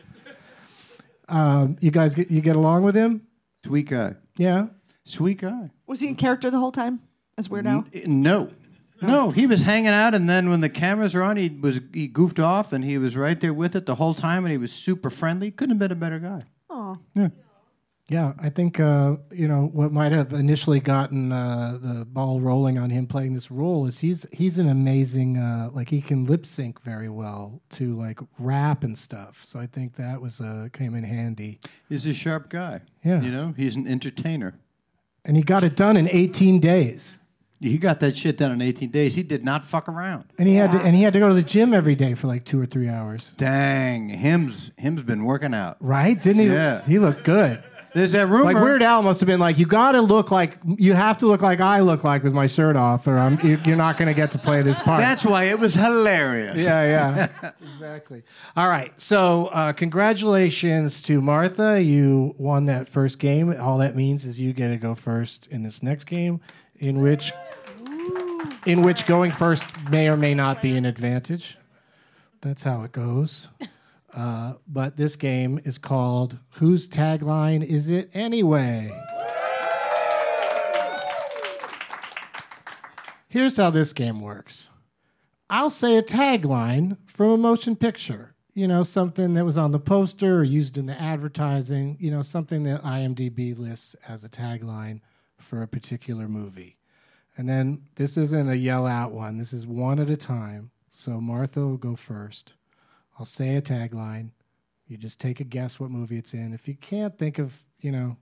You guys get along with him?
Sweet guy.
Yeah.
Sweet guy.
Was he in character the whole time as Weird Al?
No, he was hanging out, and then when the cameras were on, he goofed off, and he was right there with it the whole time, and he was super friendly. Couldn't have been a better guy.
Oh.
Yeah, I think what might have initially gotten the ball rolling on him playing this role is he's an amazing he can lip sync very well to like rap and stuff. So I think that was came in handy.
He's a sharp guy.
Yeah,
he's an entertainer,
and he got it done in 18 days.
He got that shit done in 18 days. He did not fuck around.
And he had to go to the gym every day for like 2 or 3 hours.
Dang, him's been working out.
Right? Didn't he?
Yeah.
He looked good.
There's that rumor.
Like Weird Al must have been like, you have to look like I look like with my shirt off, or you're not going to get to play this part.
That's why it was hilarious.
Yeah. Exactly. All right. So congratulations to Martha. You won that first game. All that means is you get to go first in this next game, in which going first may or may not be an advantage. That's how it goes. But this game is called Whose Tagline Is It Anyway? Here's how this game works. I'll say a tagline from a motion picture. Something that was on the poster or used in the advertising. Something that IMDb lists as a tagline for a particular movie. And then this isn't a yell out one. This is one at a time. So Martha will go first. I'll say a tagline. You just take a guess what movie it's in. If you can't think of, anything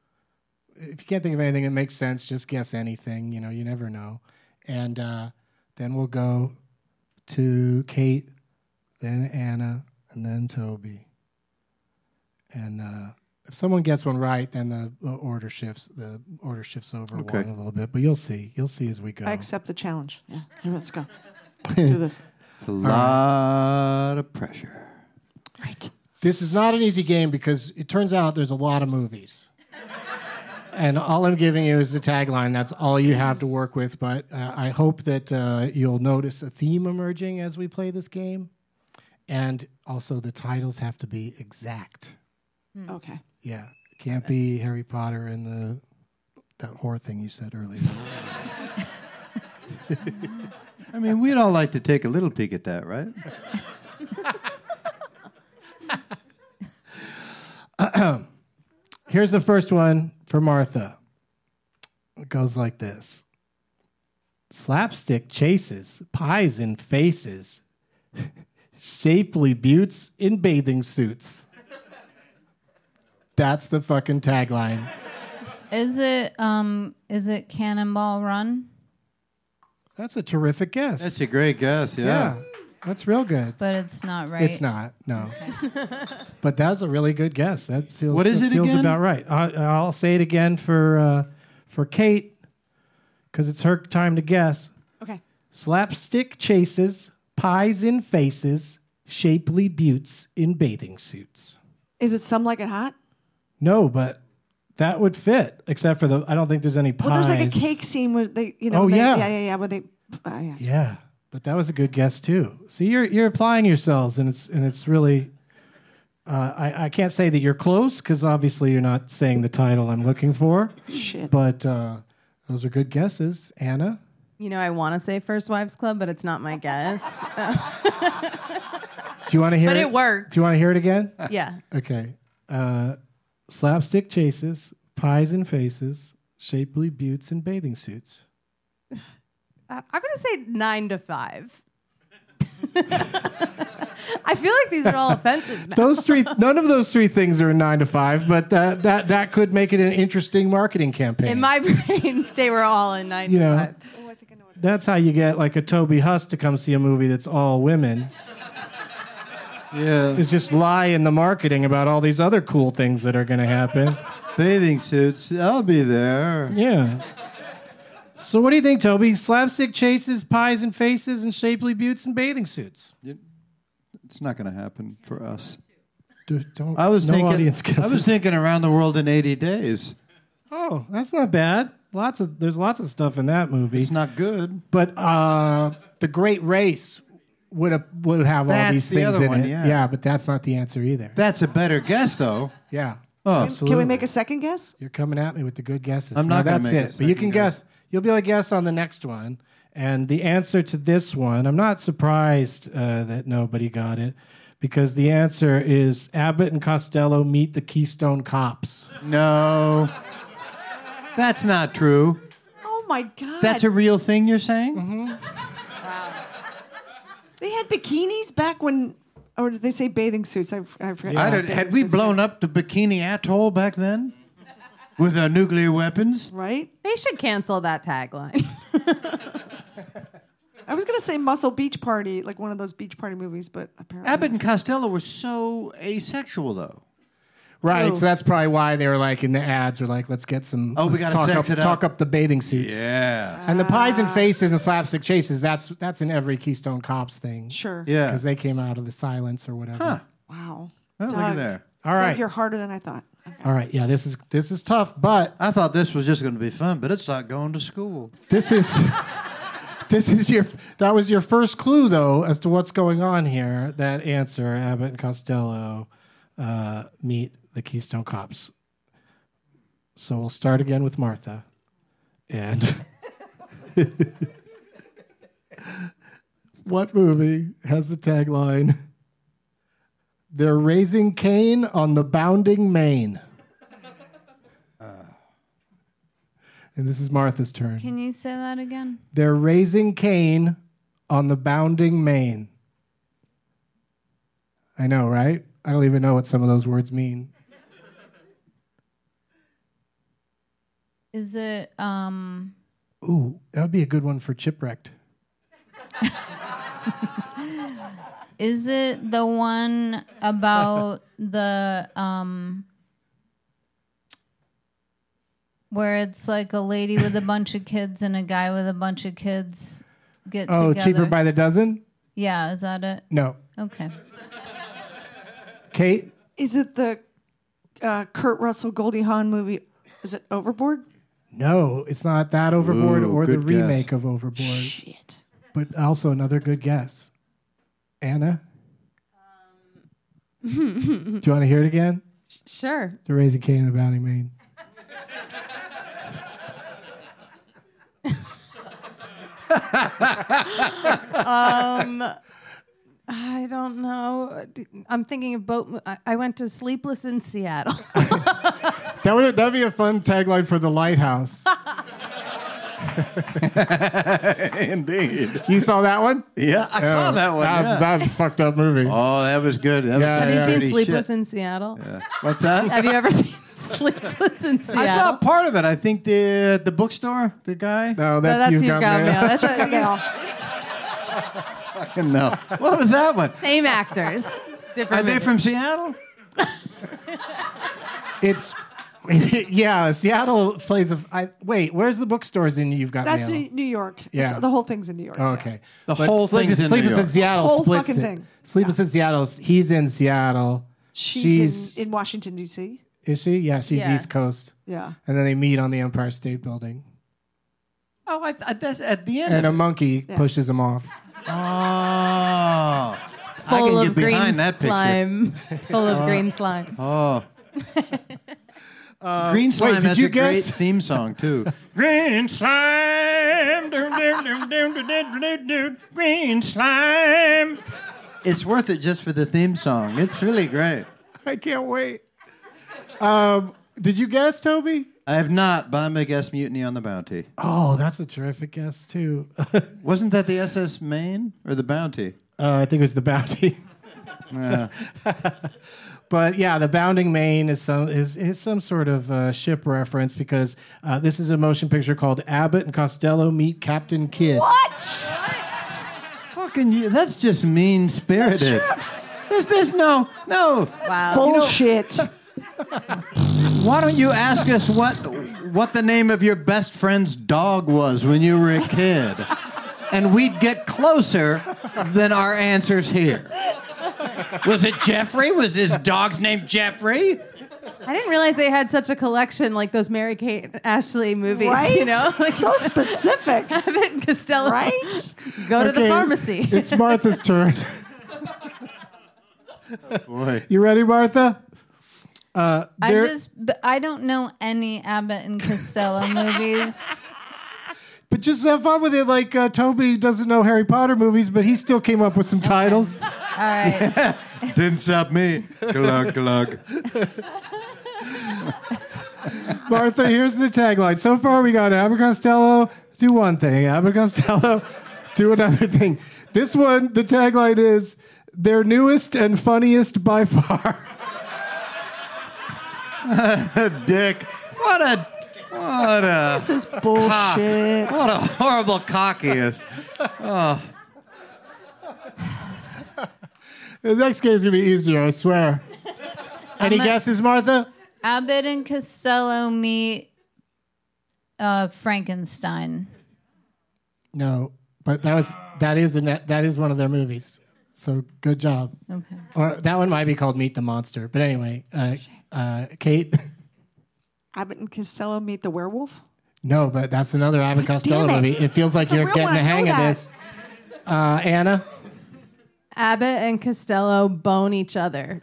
that makes sense, just guess anything. You never know. And then we'll go to Kate, then Anna, and then Toby. And if someone gets one right, then the order shifts. The order shifts over one a little bit. But you'll see. You'll see as we go.
I accept the challenge. Yeah. Here, let's go. Let's do this.
It's a lot of pressure.
Right.
This is not an easy game because it turns out there's a lot of movies. And all I'm giving you is the tagline. That's all you have to work with. But I hope that you'll notice a theme emerging as we play this game. And also the titles have to be exact.
Okay.
Yeah. It can't be Harry Potter and that whore thing you said earlier.
I mean, we'd all like to take a little peek at that, right?
Here's the first one for Martha. It goes like this. Slapstick chases, pies in faces, shapely buttes in bathing suits. That's the fucking tagline.
Is it Cannonball Run?
That's a terrific guess.
That's a great guess, yeah.
That's real good.
But it's not right.
It's not, no. Okay. But that's a really good guess. That feels.
What is it
feels
again?
about right. I'll say it again for Kate, because it's her time to guess.
Okay.
Slapstick chases, pies in faces, shapely buttes in bathing suits.
Is it Some Like It Hot?
No, but that would fit, except for I don't think there's any pies.
Well, there's like a cake scene where they,
Oh, yeah.
Yeah, where they, yes.
Yeah, but that was a good guess too. See, you're applying yourselves, and it's really. I can't say that you're close because obviously you're not saying the title I'm looking for.
Shit.
But those are good guesses, Anna.
I want to say First Wives Club, but it's not my guess.
Do you want to hear it?
But it works.
Do you want to hear it again?
Yeah.
Okay. Slapstick chases, pies in faces, shapely buttes in bathing suits.
I'm going to say 9 to 5. I feel like these are all offensive now.
None of those three things are a 9 to 5, but that could make it an interesting marketing campaign.
In my brain, they were all in 9 to 5.
Oh, I think I know what
That's how you get like a Toby Huss to come see a movie that's all women.
Yeah.
It's just lie in the marketing about all these other cool things that are going to happen.
Bathing suits, I'll be there.
Yeah. So what do you think, Toby? Slapstick chases, pies and faces, and shapely buttes and bathing suits.
It's not going to happen for us.
Don't.
I was
audience guesses.
thinking Around the World in 80 Days.
Oh, that's not bad. There's lots of stuff in that movie.
It's not good.
But The Great Race would have all these
the
things
other
in
one,
it.
yeah.
But that's not the answer either.
That's a better guess, though.
Yeah.
Oh,
absolutely.
Can we make a second guess?
You're coming at me with the good guesses.
I'm not
No,
gonna
that's
make a
it. But you can
second guess.
guess. You'll be able to guess on the next one. And the answer to this one, I'm not surprised that nobody got it, because the answer is Abbott and Costello meet the Keystone Cops.
No. That's not true.
Oh my God.
That's a real thing you're saying?
Mm-hmm.
They had bikinis back when, or did they say bathing suits? I forgot.
Had we blown up the Bikini Atoll back then? With our nuclear weapons?
Right?
They should cancel that tagline.
I was going to say Muscle Beach Party, like one of those beach party movies, but apparently.
Abbott and Costello were so asexual, though.
Right,
Oh.
so that's probably why they were like in the ads were like, let's get some.
Oh, we
let's
gotta sex it up.
talk up the bathing suits.
Yeah.
And the pies and faces and slapstick chases, that's in every Keystone Cops thing.
Sure.
Yeah.
Because they came out of the silence or whatever.
Huh.
Wow.
Well, look
Doug.
at there.
All right.
Doug, you're harder than I thought. Okay.
All right. Yeah, this is tough, but
I thought this was just going to be fun, but it's like going to school.
this is that was your first clue though as to what's going on here. That answer, Abbott and Costello meet the Keystone Cops. So we'll start again with Martha. And what movie has the tagline, "They're raising Cain on the bounding main"? And this is Martha's turn.
Can you say that again?
They're raising Cain on the bounding main. I know, right? I don't even know what some of those words mean.
Is it
Ooh, that would be a good one for Chipwrecked.
Is it the one about the where it's like a lady with a bunch of kids and a guy with a bunch of kids get
Oh,
together?
Cheaper by the Dozen?
Yeah, is that it?
No.
Okay.
Kate?
Is it the Kurt Russell Goldie Hawn movie? Is it Overboard?
No, it's not that Overboard
Ooh,
or the
good guess.
remake of Overboard.
Shit.
But also another good guess. Anna? Do you want to hear it again?
Sure.
The Raising Cain and the Bounding Main.
I don't know. I'm thinking of boat. I went to Sleepless in Seattle.
That'd be a fun tagline for The Lighthouse.
Indeed.
You saw that one?
Yeah, I saw that one. Yeah.
That was a fucked up movie.
Oh, that was good. That
Yeah,
was
Have you
yeah.
seen
dirty
Sleepless
shit.
in Seattle?
What's that?
Have you ever seen Sleepless in Seattle?
I saw part of it. I think the bookstore, the guy.
No,
No,
that's
you
you
got
got
me.
me.
That's what,
No. What was that one?
same actors. Different.
Are they
movies.
from Seattle?
It's yeah. Seattle plays a. Wait, where's the bookstores in You've Got
That's
Mail?
New York.
Yeah.
It's, the whole thing's in New York.
Oh, okay.
The whole thing's in New
Sleepless in
York.
Seattle
Whole
splits
fucking
it.
thing.
Sleepless in Seattle. He's in Seattle.
She's in Washington, D.C.
Is she? Yeah, she's
Yeah.
East Coast.
Yeah.
And then they meet on the Empire State Building.
Oh, that's at the end.
And a
of it.
monkey pushes him off.
Oh. I
Full
can
of
get
green
behind that picture.
slime. It's full of green slime.
Oh. Green Slime
did
has
you
a great
guess?
theme song, too.
Green slime. Green slime.
It's worth it just for the theme song. It's really great.
I can't wait. Did you guess, Toby?
I have not, but I'm going to guess Mutiny on the Bounty.
Oh, that's a terrific guess, too.
Wasn't that the SS Maine or the Bounty?
I think it was the Bounty. But yeah, the Bounding Main is some sort of ship reference because this is a motion picture called Abbott and Costello Meet Captain Kidd.
What?
Fucking you. That's just mean-spirited. There's no.
Wow.
Bullshit.
Why don't you ask us what the name of your best friend's dog was when you were a kid. And we'd get closer than our answers here. Was it Jeffrey? Was his dog's name Jeffrey?
I didn't realize they had such a collection like those Mary-Kate and Ashley movies,
Right?
you know? Like,
So specific.
Abbott and Costello.
Right?
Go to the
Okay,
pharmacy.
It's Martha's turn.
Boy.
You ready, Martha?
But I don't know any Abbott and Costello movies.
But just have fun with it. Like Toby doesn't know Harry Potter movies, but he still came up with some titles.
All right.
Didn't stop me. Glug, glug.
Martha, here's the tagline. So far, we got Abbott Costello, do one thing. Abbott Costello, do another thing. This one, the tagline is, their newest and funniest by far.
Dick. What a
This is bullshit.
what a horrible cock he is. Oh.
The next game's going to be easier, I swear. Any guesses, Martha?
Abbott and Costello meet Frankenstein.
No, but that is one of their movies. So good job.
Okay.
Or that one might be called Meet the Monster. But anyway, Kate.
Abbott and Costello meet the werewolf?
No, but that's another Abbott Costello
damn it.
movie. It feels like
It's a
you're
real
getting
one.
the
I know
hang of
that.
this. Anna.
Abbott and Costello bone each other.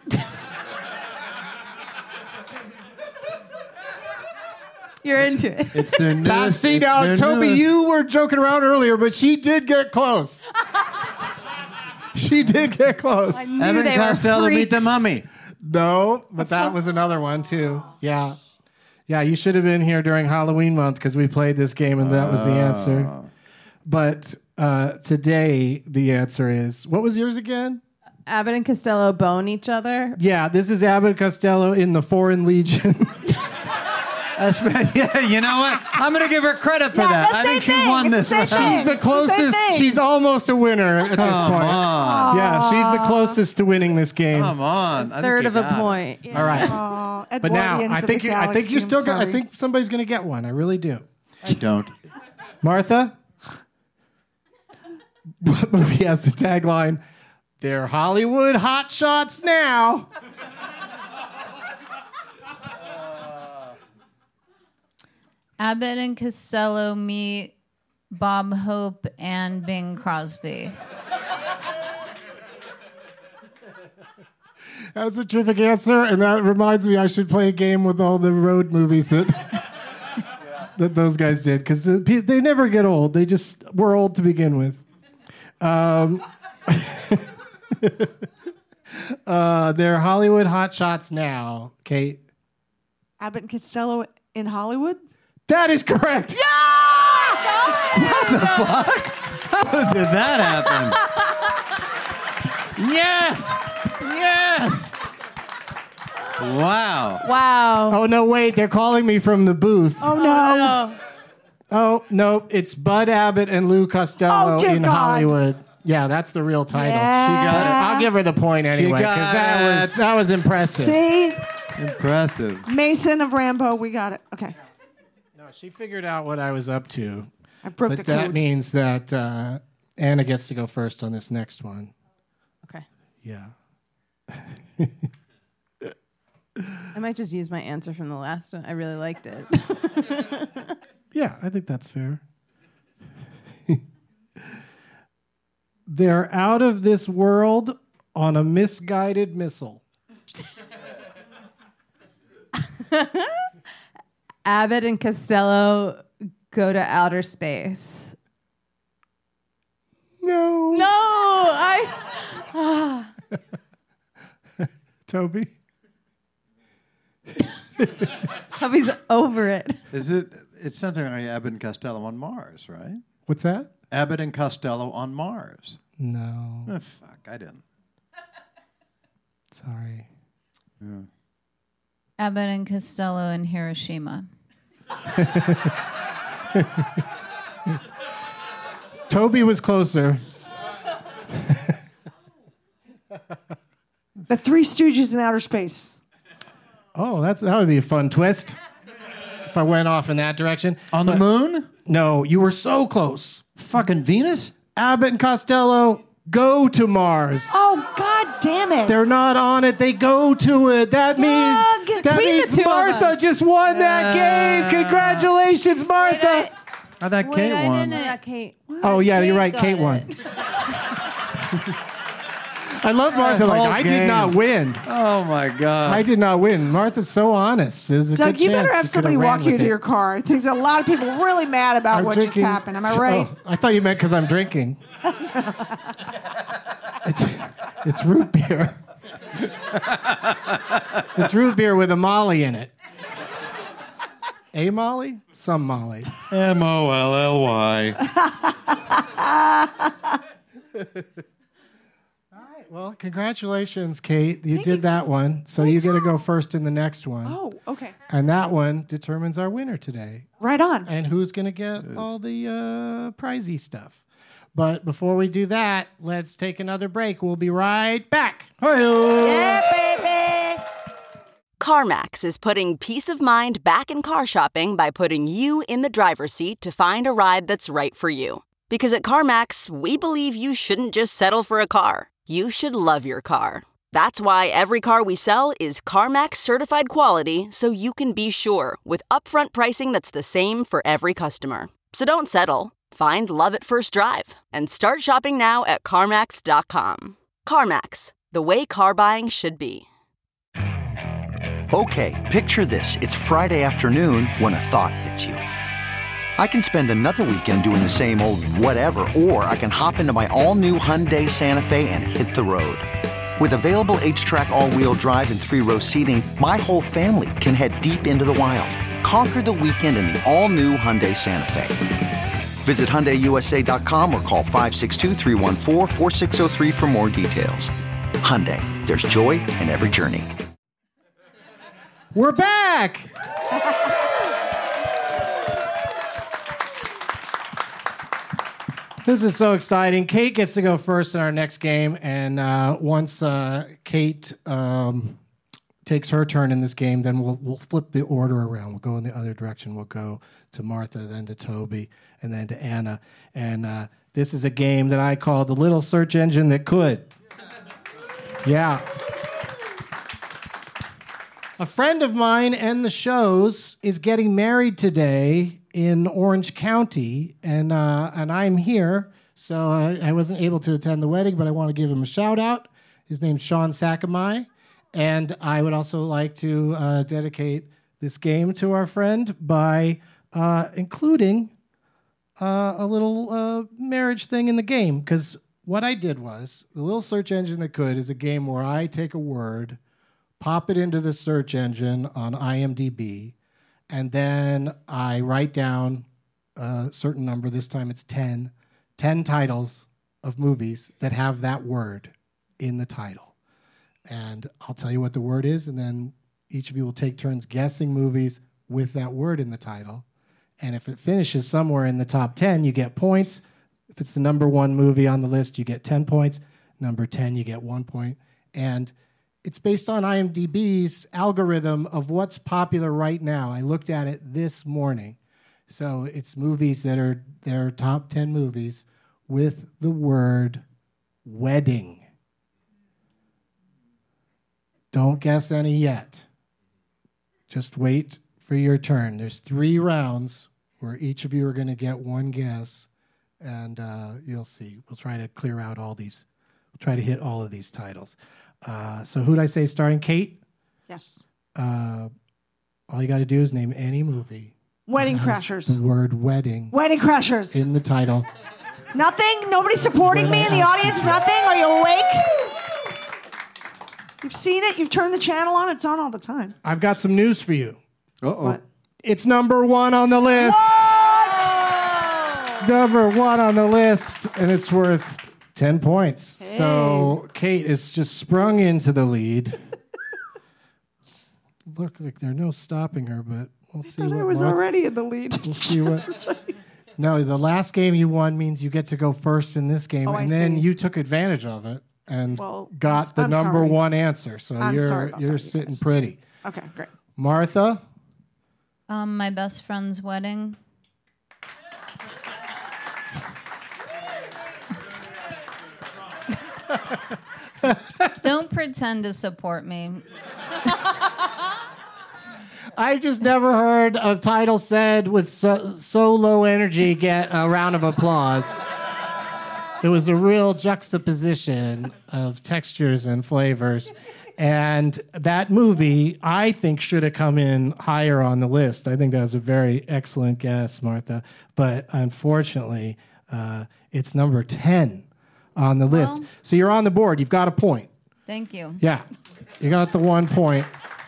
You're into it.
It's their newest.
See
it's
now,
their
Toby,
newest.
you were joking around earlier, but she did get close. She did get close.
I knew
Abbott
they
and
were
Costello meet the
freaks.
mummy.
No, but that was another one too. Yeah. Yeah, you should have been here during Halloween month because we played this game and that was the answer. But today the answer is, what was yours again?
Abbott and Costello bone each other.
Yeah, this is Abbott Costello in the Foreign Legion.
Yeah, you know what? I'm going to give her credit for
Yeah,
that.
the
I think
same
she
thing.
won
It's
this
the
one.
same thing.
She's the
It's the same
closest.
thing.
She's almost a winner at this
Come
point.
on.
Yeah, she's the closest to winning this game.
Come on. I think
Third
you
of a
got it.
point. Yeah.
All right.
Oh,
But now
Edwardians
I
of
think
the
I think
galaxy,
you're still
I'm
gonna, I
sorry.
think somebody's going to get one. I really do.
I don't.
Martha? What movie has the tagline, "They're Hollywood hot shots now"?
Abbott and Costello meet Bob Hope and Bing Crosby.
That's a terrific answer, and that reminds me I should play a game with all the road movies that that those guys did, because they never get old. They just were old to begin with. They're Hollywood hot shots now, Kate.
Abbott and Costello in Hollywood?
That is correct.
How did that happen? Yes! Yes! Wow.
Wow.
Oh, no, wait. They're calling me from the booth.
Oh, no.
Oh, no. It's Bud Abbott and Lou Costello
Oh, dear
in
God.
Hollywood. Yeah, that's the real title.
Yeah.
She got it.
I'll give her the point anyway,
got
because
it.
that was impressive.
See?
Impressive.
Mason of Rambo, we got it. Okay.
No, she figured out what I was up to.
I broke
But
the
that
code.
means that Anna gets to go first on this next one.
Okay.
Yeah.
I might just use my answer from the last one. I really liked it.
Yeah, I think that's fair. They're out of this world on a misguided missile.
Abbott and Costello go to outer space.
No.
No,
Toby?
Toby's over it.
Is it? It's something like Abbott and Costello on Mars, right?
What's that?
Abbott and Costello on Mars.
No.
Oh, fuck, I didn't.
Sorry.
Abbott and Costello in Hiroshima.
Toby was closer.
The Three Stooges in outer space.
Oh, that would be a fun twist. if I went off in that direction.
On the moon?
No, you were so close.
Fucking Venus?
Abbott and Costello go to Mars.
Oh, God damn it.
They're not on it. They go to it. That means
the two of
Martha
us.
just won that game. Congratulations, Martha.
I thought Kate won.
Kate.
Oh, yeah, you're right. Kate won. I love Martha. Like, I did not win.
Oh, my God.
I did not win. Martha's so honest. There's a
Doug,
good
you
chance
better have
could
somebody
ran
walk you
with
to
it.
your car. There's a lot of people really mad about
I'm
what just
drinking-
happened. Am I right?
Oh, I thought you meant because I'm drinking. It's root beer. It's root beer with a Molly in it. A Molly? Some Molly.
Molly.
Well, congratulations, Kate. You did that one. So you get to go first in the next one.
Oh, okay.
And that one determines our winner today.
Right on.
And who's going to get all the prizey stuff. But before we do that, let's take another break. We'll be right back.
Yeah, baby.
CarMax is putting peace of mind back in car shopping by putting you in the driver's seat to find a ride that's right for you. Because at CarMax, we believe you shouldn't just settle for a car. You should love your car. That's why every car we sell is CarMax certified quality, so you can be sure with upfront pricing that's the same for every customer. So don't settle. Find love at first drive and start shopping now at CarMax.com. CarMax, the way car buying should be.
Okay, picture this. It's Friday afternoon when a thought hits you. I can spend another weekend doing the same old whatever, or I can hop into my all-new Hyundai Santa Fe and hit the road. With available H-Track all-wheel drive and 3-row seating, my whole family can head deep into the wild. Conquer the weekend in the all-new Hyundai Santa Fe. Visit HyundaiUSA.com or call 562-314-4603 for more details. Hyundai, there's joy in every journey.
We're back. This is so exciting. Kate gets to go first in our next game. And once Kate takes her turn in this game, then we'll flip the order around. We'll go in the other direction. We'll go to Martha, then to Toby, and then to Anna. And this is a game that I call the little search engine that could. Yeah. A friend of mine and the show's is getting married today in Orange County, and I'm here, so I wasn't able to attend the wedding, but I want to give him a shout out. His name's Sean Sakamai, and I would also like to dedicate this game to our friend by including a little marriage thing in the game, because what I did was, the little search engine that could is a game where I take a word, pop it into the search engine on IMDb, and then I write down a certain number. This time it's 10 titles of movies that have that word in the title. And I'll tell you what the word is, and then each of you will take turns guessing movies with that word in the title. And if it finishes somewhere in the top 10, you get points. If it's the number one movie on the list, you get 10 points. Number 10, you get 1 point. And it's based on IMDb's algorithm of what's popular right now. I looked at it this morning. So it's movies that are their top 10 movies with the word wedding. Don't guess any yet. Just wait for your turn. There's 3 rounds where each of you are going to get one guess, and you'll see. We'll try to clear out all these. We'll try to hit all of these titles. So who'd I say starting? Kate?
Yes.
All you got to do is name any movie.
Wedding
that has
Crashers.
The word wedding.
Wedding Crashers.
In the title.
Nothing? Nobody supporting me in the audience? Nothing? Are you awake? You've seen it? You've turned the channel on? It's on all the time.
I've got some news for you.
Uh-oh.
What?
It's number 1 on the list.
What?
Number 1 on the list, and it's worth 10 points.
Hey.
So Kate is just sprung into the lead. Look, like there's no stopping her, but we'll see.
I
what
was
Martha-
already in the lead.
We'll see what. No, the last game you won means you get to go first in this game,
Oh, I
and then
see.
you took advantage of it and
Well,
got the
I'm
number
sorry.
1 answer. So
I'm sorry
you're
about
you're
that, you
sitting
guys.
pretty.
Okay, great.
Martha,
My best friend's wedding. Don't pretend to support me.
I just never heard a title said with so low energy get a round of applause. It was a real juxtaposition of textures and flavors. And that movie, I think, should have come in higher on the list. I think that was a very excellent guess, Martha. But unfortunately, it's number 10 on the list. So you're on the board. You've got a point.
Thank you.
Yeah, you got the 1 point.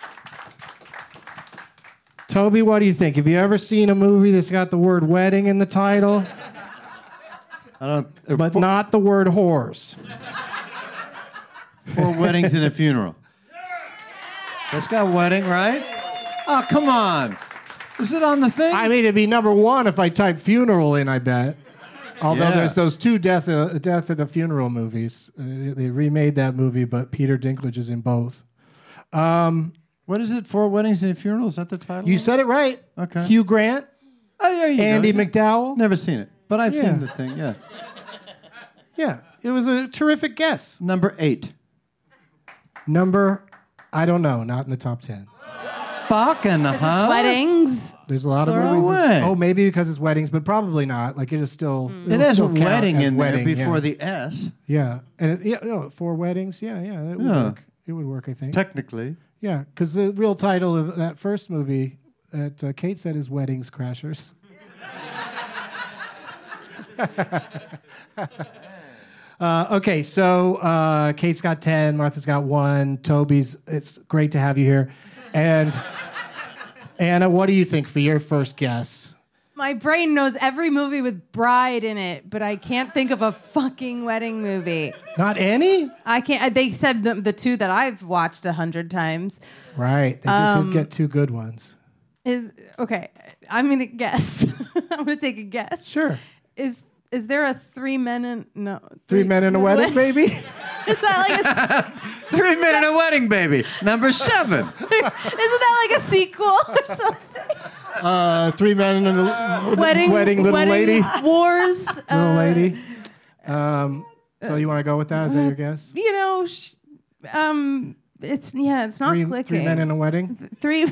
Toby, what do you think? Have you ever seen a movie that's got the word wedding in the title?
I don't.
But not the word whores.
4 weddings and a funeral. That's got wedding, right? Oh, come on. Is it on the thing?
I mean, it'd be number 1 if I type funeral in, I bet. Although there's those 2 Death of the Funeral movies. They remade that movie, but Peter Dinklage is in both.
What is it? 4 weddings and a funeral? Is that the title?
You said it right.
Okay.
Hugh Grant.
Oh, there you
Andy
go.
McDowell.
Never seen it, but I've seen the thing, yeah.
Yeah, it was a terrific guess.
Number 8.
I don't know, not in the top 10.
Fucking, huh?
Weddings.
There's a lot of
No
movies.
way.
Oh, maybe because it's weddings, but probably not. Like it is still.
It has
still count
wedding
as
in
wedding,
there before
yeah.
the S.
Yeah, and 4 weddings. Yeah, it would work. It would work, I think.
Technically.
Yeah, because the real title of that first movie that Kate said is Weddings Crashers. Okay, so Kate's got 10, Martha's got 1, Toby's, it's great to have you here. And Anna, what do you think for your first guess?
My brain knows every movie with bride in it, but I can't think of a fucking wedding movie.
Not any?
I can't. They said the 2 that I've watched 100 times.
Right, they did get 2 good ones.
Okay, I'm gonna guess. I'm gonna take a guess.
Sure.
Is there a 3 men and no?
3 men in a wedding, baby?
Is that like
3 men in a wedding, baby. Number 7.
isn't that like a sequel or something?
3 men in a wedding little lady.
Wars.
Little lady. So you want to go with that? Is that your guess?
You know, it's not clicking.
3 men in a wedding?
3.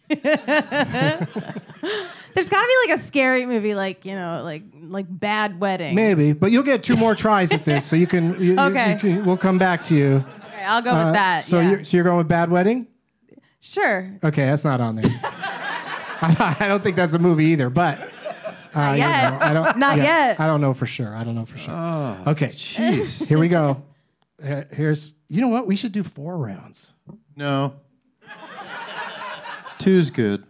There's got to be like a scary movie, like like Bad Wedding.
Maybe, but you'll get 2 more tries at this, so you can.
Okay.
We'll come back to you.
Okay, I'll go with that.
So you're going with Bad Wedding?
Sure.
Okay, that's not on there. I don't think that's a movie either, but.
Not yet.
I don't.
Not yet.
I don't know for sure.
Oh,
Okay, here we go. Here's. You know what? We should do 4 rounds.
No. 2's good.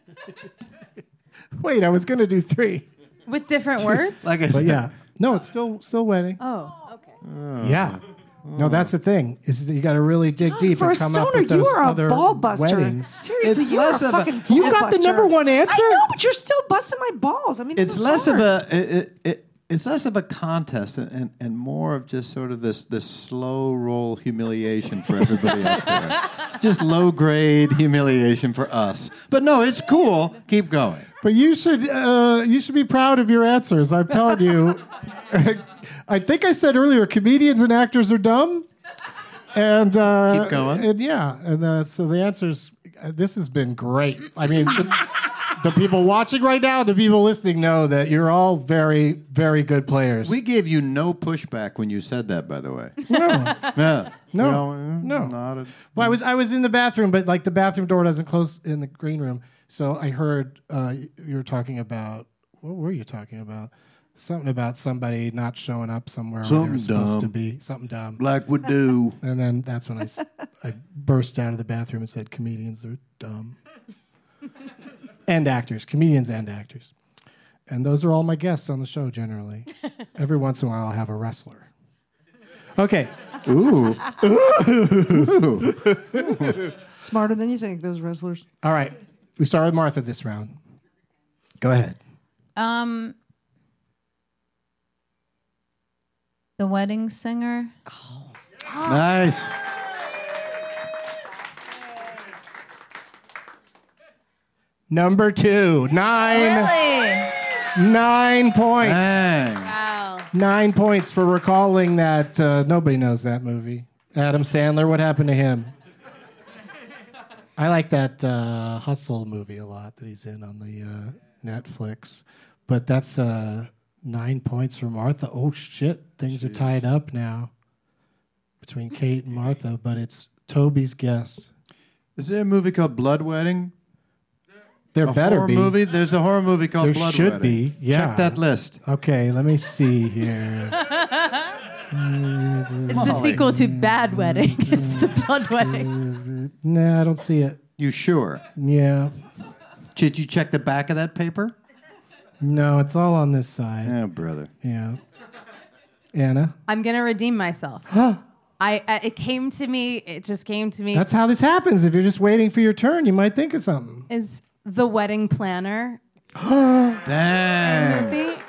Wait, I was going to do 3.
With different words?
Like I
But
said.
yeah. No, it's still wedding.
Oh, okay.
Yeah. No, that's the thing. Is that you got to really dig deep
For a
and come up
stoner,
with
you
those
are a
other
ball buster.
weddings.
Seriously,
It's
you are
less
a
of a-
fucking
You
ball
got the
buster.
number 1 answer?
I know, but you're still busting my balls. I mean, this
It's
is
less
hard.
of it's less of a contest and more of just sort of this slow roll humiliation for everybody out there. Just low grade humiliation for us. But no, it's cool. Keep going.
But you should be proud of your answers. I'm telling you. I think I said earlier, comedians and actors are dumb. And
Keep going.
And yeah, and so the answers. This has been great. I mean, the people watching right now, the people listening know that you're all very, very good players.
We gave you no pushback when you said that, by the way.
No.
Yeah.
No.
Not
Well, I was in the bathroom, but like the bathroom door doesn't close in the green room, so I heard you were talking about. What were you talking about? Something about somebody not showing up somewhere where they were
Something
supposed to
dumb.
be. Something dumb.
like we do.
And then that's when I burst out of the bathroom and said, "Comedians are dumb." And actors, comedians and actors, and those are all my guests on the show. Generally, every once in a while I'll have a wrestler. Okay.
Ooh.
Smarter than you think, those wrestlers.
All right. We start with Martha this round. Go ahead.
The Wedding Singer.
Nice.
Number 2. 9.
Really?
9 points.
Dang.
Wow.
9 points for recalling that. Nobody knows that movie. Adam Sandler, what happened to him? I like that Hustle movie a lot that he's in on the Netflix. But that's 9 points for Martha. Oh, shit. Things are tied up now between Kate and Martha, but it's Toby's guess.
Is there a movie called Blood Wedding?
There better
horror
be.
movie? There's a horror movie called
There
Blood
should
Wedding.
be, yeah.
Check that list.
Okay, let me see here.
It's the sequel to Bad Wedding. It's the Blood Wedding.
Nah, I don't see it.
You sure?
Yeah.
Did you check the back of that paper?
No, it's all on this side.
Oh, brother.
Yeah. Anna?
I'm gonna redeem myself. It came to me. It just came to me.
That's how this happens. If you're just waiting for your turn, you might think of something.
Is The Wedding Planner
Dang.
movie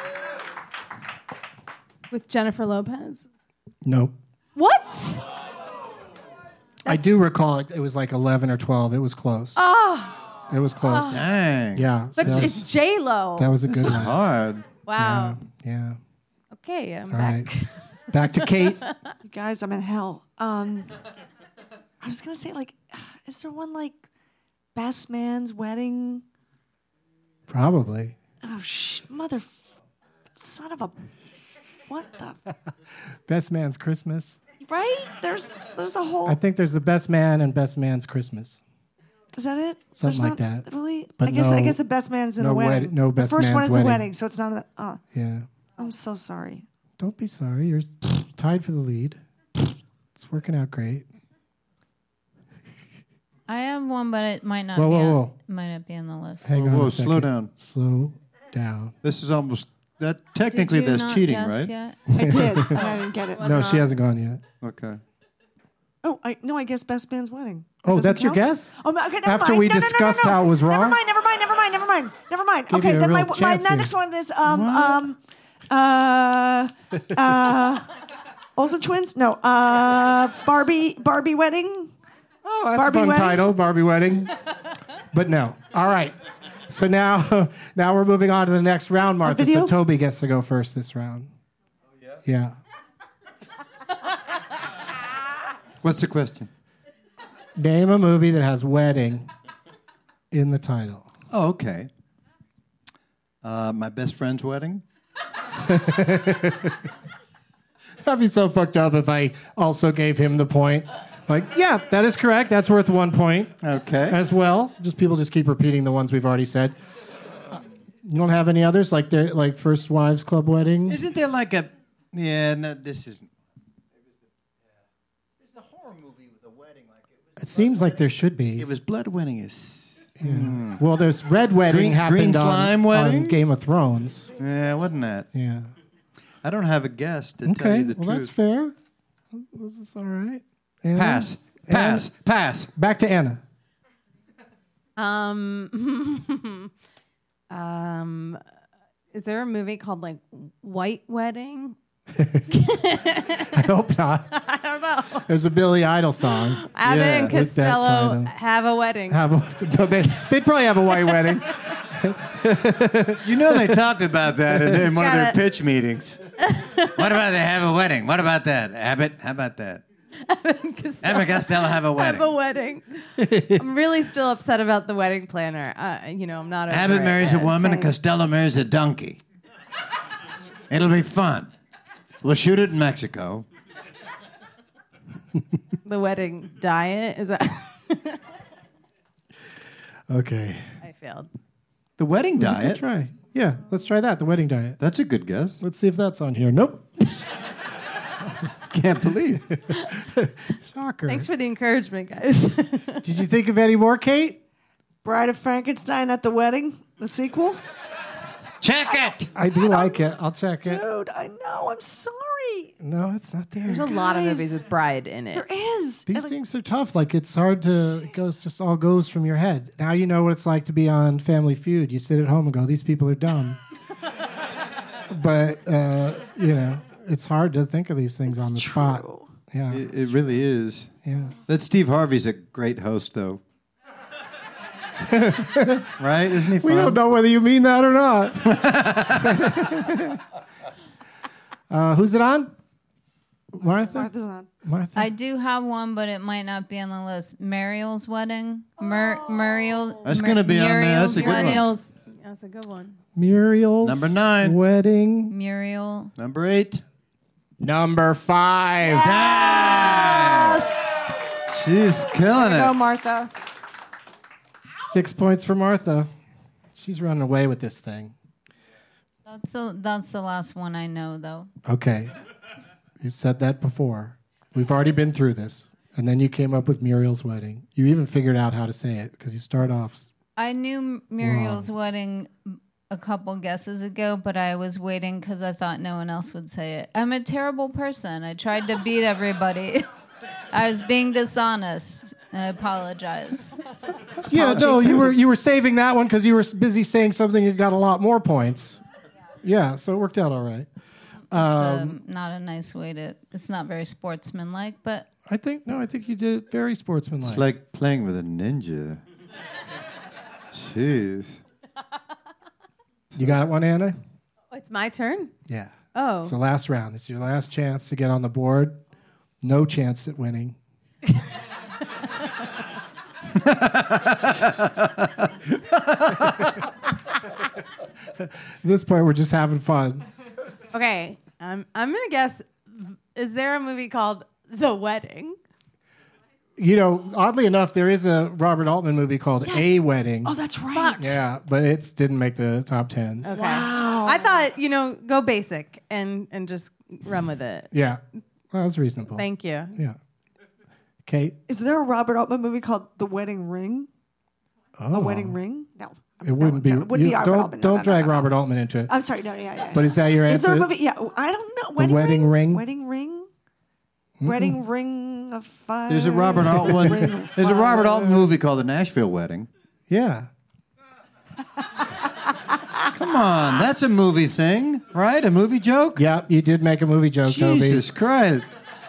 with Jennifer Lopez?
Nope.
What?
I do recall it. It was like 11 or 12. It was close. It was close.
Dang.
Yeah.
But
so
it's J Lo.
that was a good one.
Hard.
Wow.
Yeah.
Okay, I'm
All
back.
right. Back to Kate.
You guys, I'm in hell. I was gonna say, like, is there one like Best Man's Wedding?
Probably.
Oh, son of a, what the?
Best Man's Christmas.
Right? There's a whole.
I think there's the Best Man and Best Man's Christmas.
Is that it?
Something
There's
like
not
that.
Really?
But
I guess
no-
the Best Man's in
no
the wedding.
wed- no Best
The first one
Man's
is a
Wedding.
wedding, so it's not.
Yeah.
I'm so sorry.
Don't be sorry. You're tied for the lead. It's working out great.
I have one, but it might not
Whoa,
be
whoa,
on,
whoa.
might not be on the list.
Hang on
Whoa,
a
slow
second.
down.
Slow down.
This is almost that. Technically,
Did you
that's
not
cheating,
guess
right?
Yet?
I did. and I didn't get it.
No, she hasn't gone yet.
Okay.
Oh, I guess Best Man's Wedding.
Oh,
Does it
that's your
count?
guess?
Oh, okay, never
After
mind.
we
No, no, no,
discussed
no, no.
how it was wrong?
Never mind.
Give
Okay,
you a
then
real
my
chance here.
next one is Olsen Twins? No, Barbie Wedding.
Oh, that's
Barbie
a fun
Wedding?
title, Barbie Wedding. But no. All right. So now we're moving on to the next round, Martha.
video?
So Toby gets to go first this round. Oh, yeah?
What's the question?
Name a movie that has wedding in the title.
Oh, okay. My best friend's wedding.
That'd be so fucked up if I also gave him the point. Like, yeah, that is correct. That's worth 1 point.
Okay.
As well. People just keep repeating the ones we've already said. You don't have any others like First Wives Club Wedding?
Isn't there like a? Yeah, no, this isn't. There's a horror movie with a wedding like it.
It seems like there should be.
It was Blood Wedding. Is
Well, there's Red Wedding
Green
happened
Slime
on
Wedding?
Game of Thrones.
yeah, wasn't that?
Yeah.
I don't have a guess to tell
Okay.
you the
Well,
truth.
that's fair. That's all right. Anna?
Pass. Pass. Pass.
Back to Anna.
Is there a movie called like White Wedding?
I hope not.
I don't know.
There's a Billy Idol song.
Abbott and
with that
Costello
title.
have a wedding.
They'd probably have a white wedding.
You know they talked about that in one of their
Got it.
pitch meetings. What about they have a wedding? What about that? Abbott, how about that? Abbott and Costello have a wedding.
Have a wedding. I'm really still upset about the wedding planner. I'm not over
Abbott
it.
marries a woman and
insane.
Costello marries a donkey. It'll be fun. We'll shoot it in Mexico.
The wedding diet is that?
Okay.
I failed.
The wedding
That's a good
diet?
try. Yeah, let's try that. The wedding diet.
That's a good guess.
Let's see if that's on here. Nope.
Can't believe.
Shocker.
Thanks for the encouragement, guys.
Did you think of any more, Kate?
Bride of Frankenstein at the Wedding, the sequel.
Check it.
I do like it. I'll check it.
Dude, I know. I'm sorry.
No, it's not there.
There's a lot of
Guys.
movies with bride in it.
There is.
These
And, like,
things are tough. Like it's hard to. It goes just all goes from your head. Now you know what it's like to be on Family Feud. You sit at home and go, "These people are dumb." But it's hard to think of these things on the spot.
true.
Yeah,
It really is.
yeah.
That Steve Harvey's a great host, though. Right? Isn't he fun?
We don't know whether you mean that or not. Who's it on? Martha?
Martha's on.
Martha?
I do have one, but it might not be on the list. Muriel's wedding. Muriel.
That's going to be on there. That's a good one.
Muriel's. That's a good one.
Muriel's
Number 9.
wedding.
Muriel.
Number 8.
Number 5.
Yes!
She's killing
Go,
it.
Martha.
6 points for Martha. She's running away with this thing.
That's the last one I know, though.
Okay. You said that before. We've already been through this. And then you came up with Muriel's wedding. You even figured out how to say it because you start off.
I knew Muriel's wedding a couple guesses ago, but I was waiting because I thought no one else would say it. I'm a terrible person. I tried to beat everybody. I was being dishonest. I apologize.
Yeah, no, you were saving that one because you were busy saying something that got a lot more points. Yeah, so it worked out all right.
It's not a nice way to. It's not very sportsmanlike, but
I think you did it very sportsmanlike.
It's like playing with a ninja. Jeez.
You got one, Anna?
Oh, it's my turn?
Yeah.
Oh.
It's the last round. It's your last chance to get on the board. No chance at winning. At this point, we're just having fun.
Okay. I'm going to guess, is there a movie called The Wedding?
You know, oddly enough, there is a Robert Altman movie called A Wedding.
Oh, that's right.
Yeah, but it didn't make the top 10.
Okay. Wow. I thought, go basic and just run with it.
Yeah. Well, that was reasonable.
Thank you.
Yeah. Kate?
Is there a Robert Altman movie called The Wedding Ring?
Oh.
A Wedding Ring? No.
It wouldn't be.
It wouldn't be Robert Altman.
Don't drag Robert Altman into it.
I'm sorry. No, yeah.
But is that your answer?
Is there a movie? Yeah, I don't know.
The Wedding Ring?
Wedding Ring? Wedding Ring of Fire.
There's a Robert Altman. There's a Robert Altman movie called The Nashville Wedding.
Yeah.
Come on, that's a movie thing, right? A movie joke?
Yeah, you did make a movie joke, Toby.
Jesus Christ.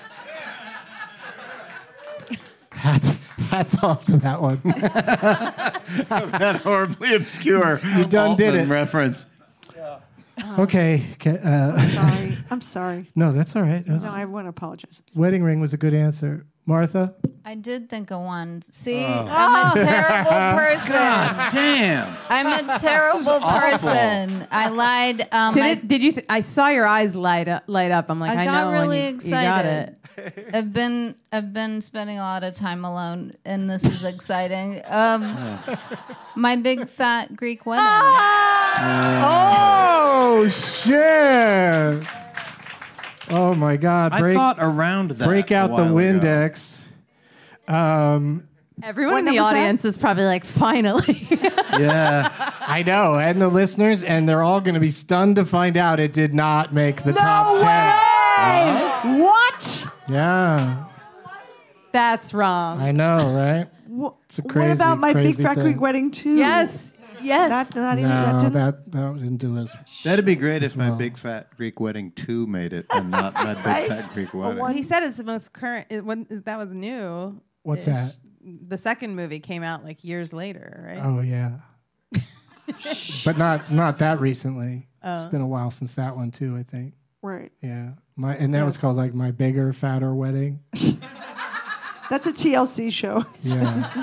Hats off to that one.
That horribly obscure
You done did
Altman
it.
reference.
Okay.
I'm sorry.
No, that's all right.
No, I want to apologize.
Wedding Ring was a good answer. Martha?
I did think of one. See, I'm a terrible person.
God damn.
I'm a terrible person. I lied.
Did you? I saw your eyes light up. I'm like, I
got
know.
really
and
excited.
You got it.
I've been spending a lot of time alone, and this is exciting. My big fat Greek wedding.
Oh, shit. Oh, my God.
I thought around that.
Break out the Windex.
Everyone in the audience is probably like, finally.
Yeah.
I know. And the listeners, and they're all going to be stunned to find out it did not make the top 10.
What?
Yeah.
That's wrong.
I know, right? It's a crazy,
what about My Big
crazy
Fat
thing.
Greek Wedding 2?
Yes.
That
didn't do us.
That'd be great if
well.
My Big Fat Greek Wedding 2 made it and not My Big Fat Greek Wedding.
Well, he said it's the most current. That was new.
What's that?
The second movie came out like years later, right?
Oh, yeah. But not that recently. It's been a while since that one, too, I think.
Right.
Yeah. That was called like My Bigger, Fatter Wedding.
That's a TLC show.
Yeah.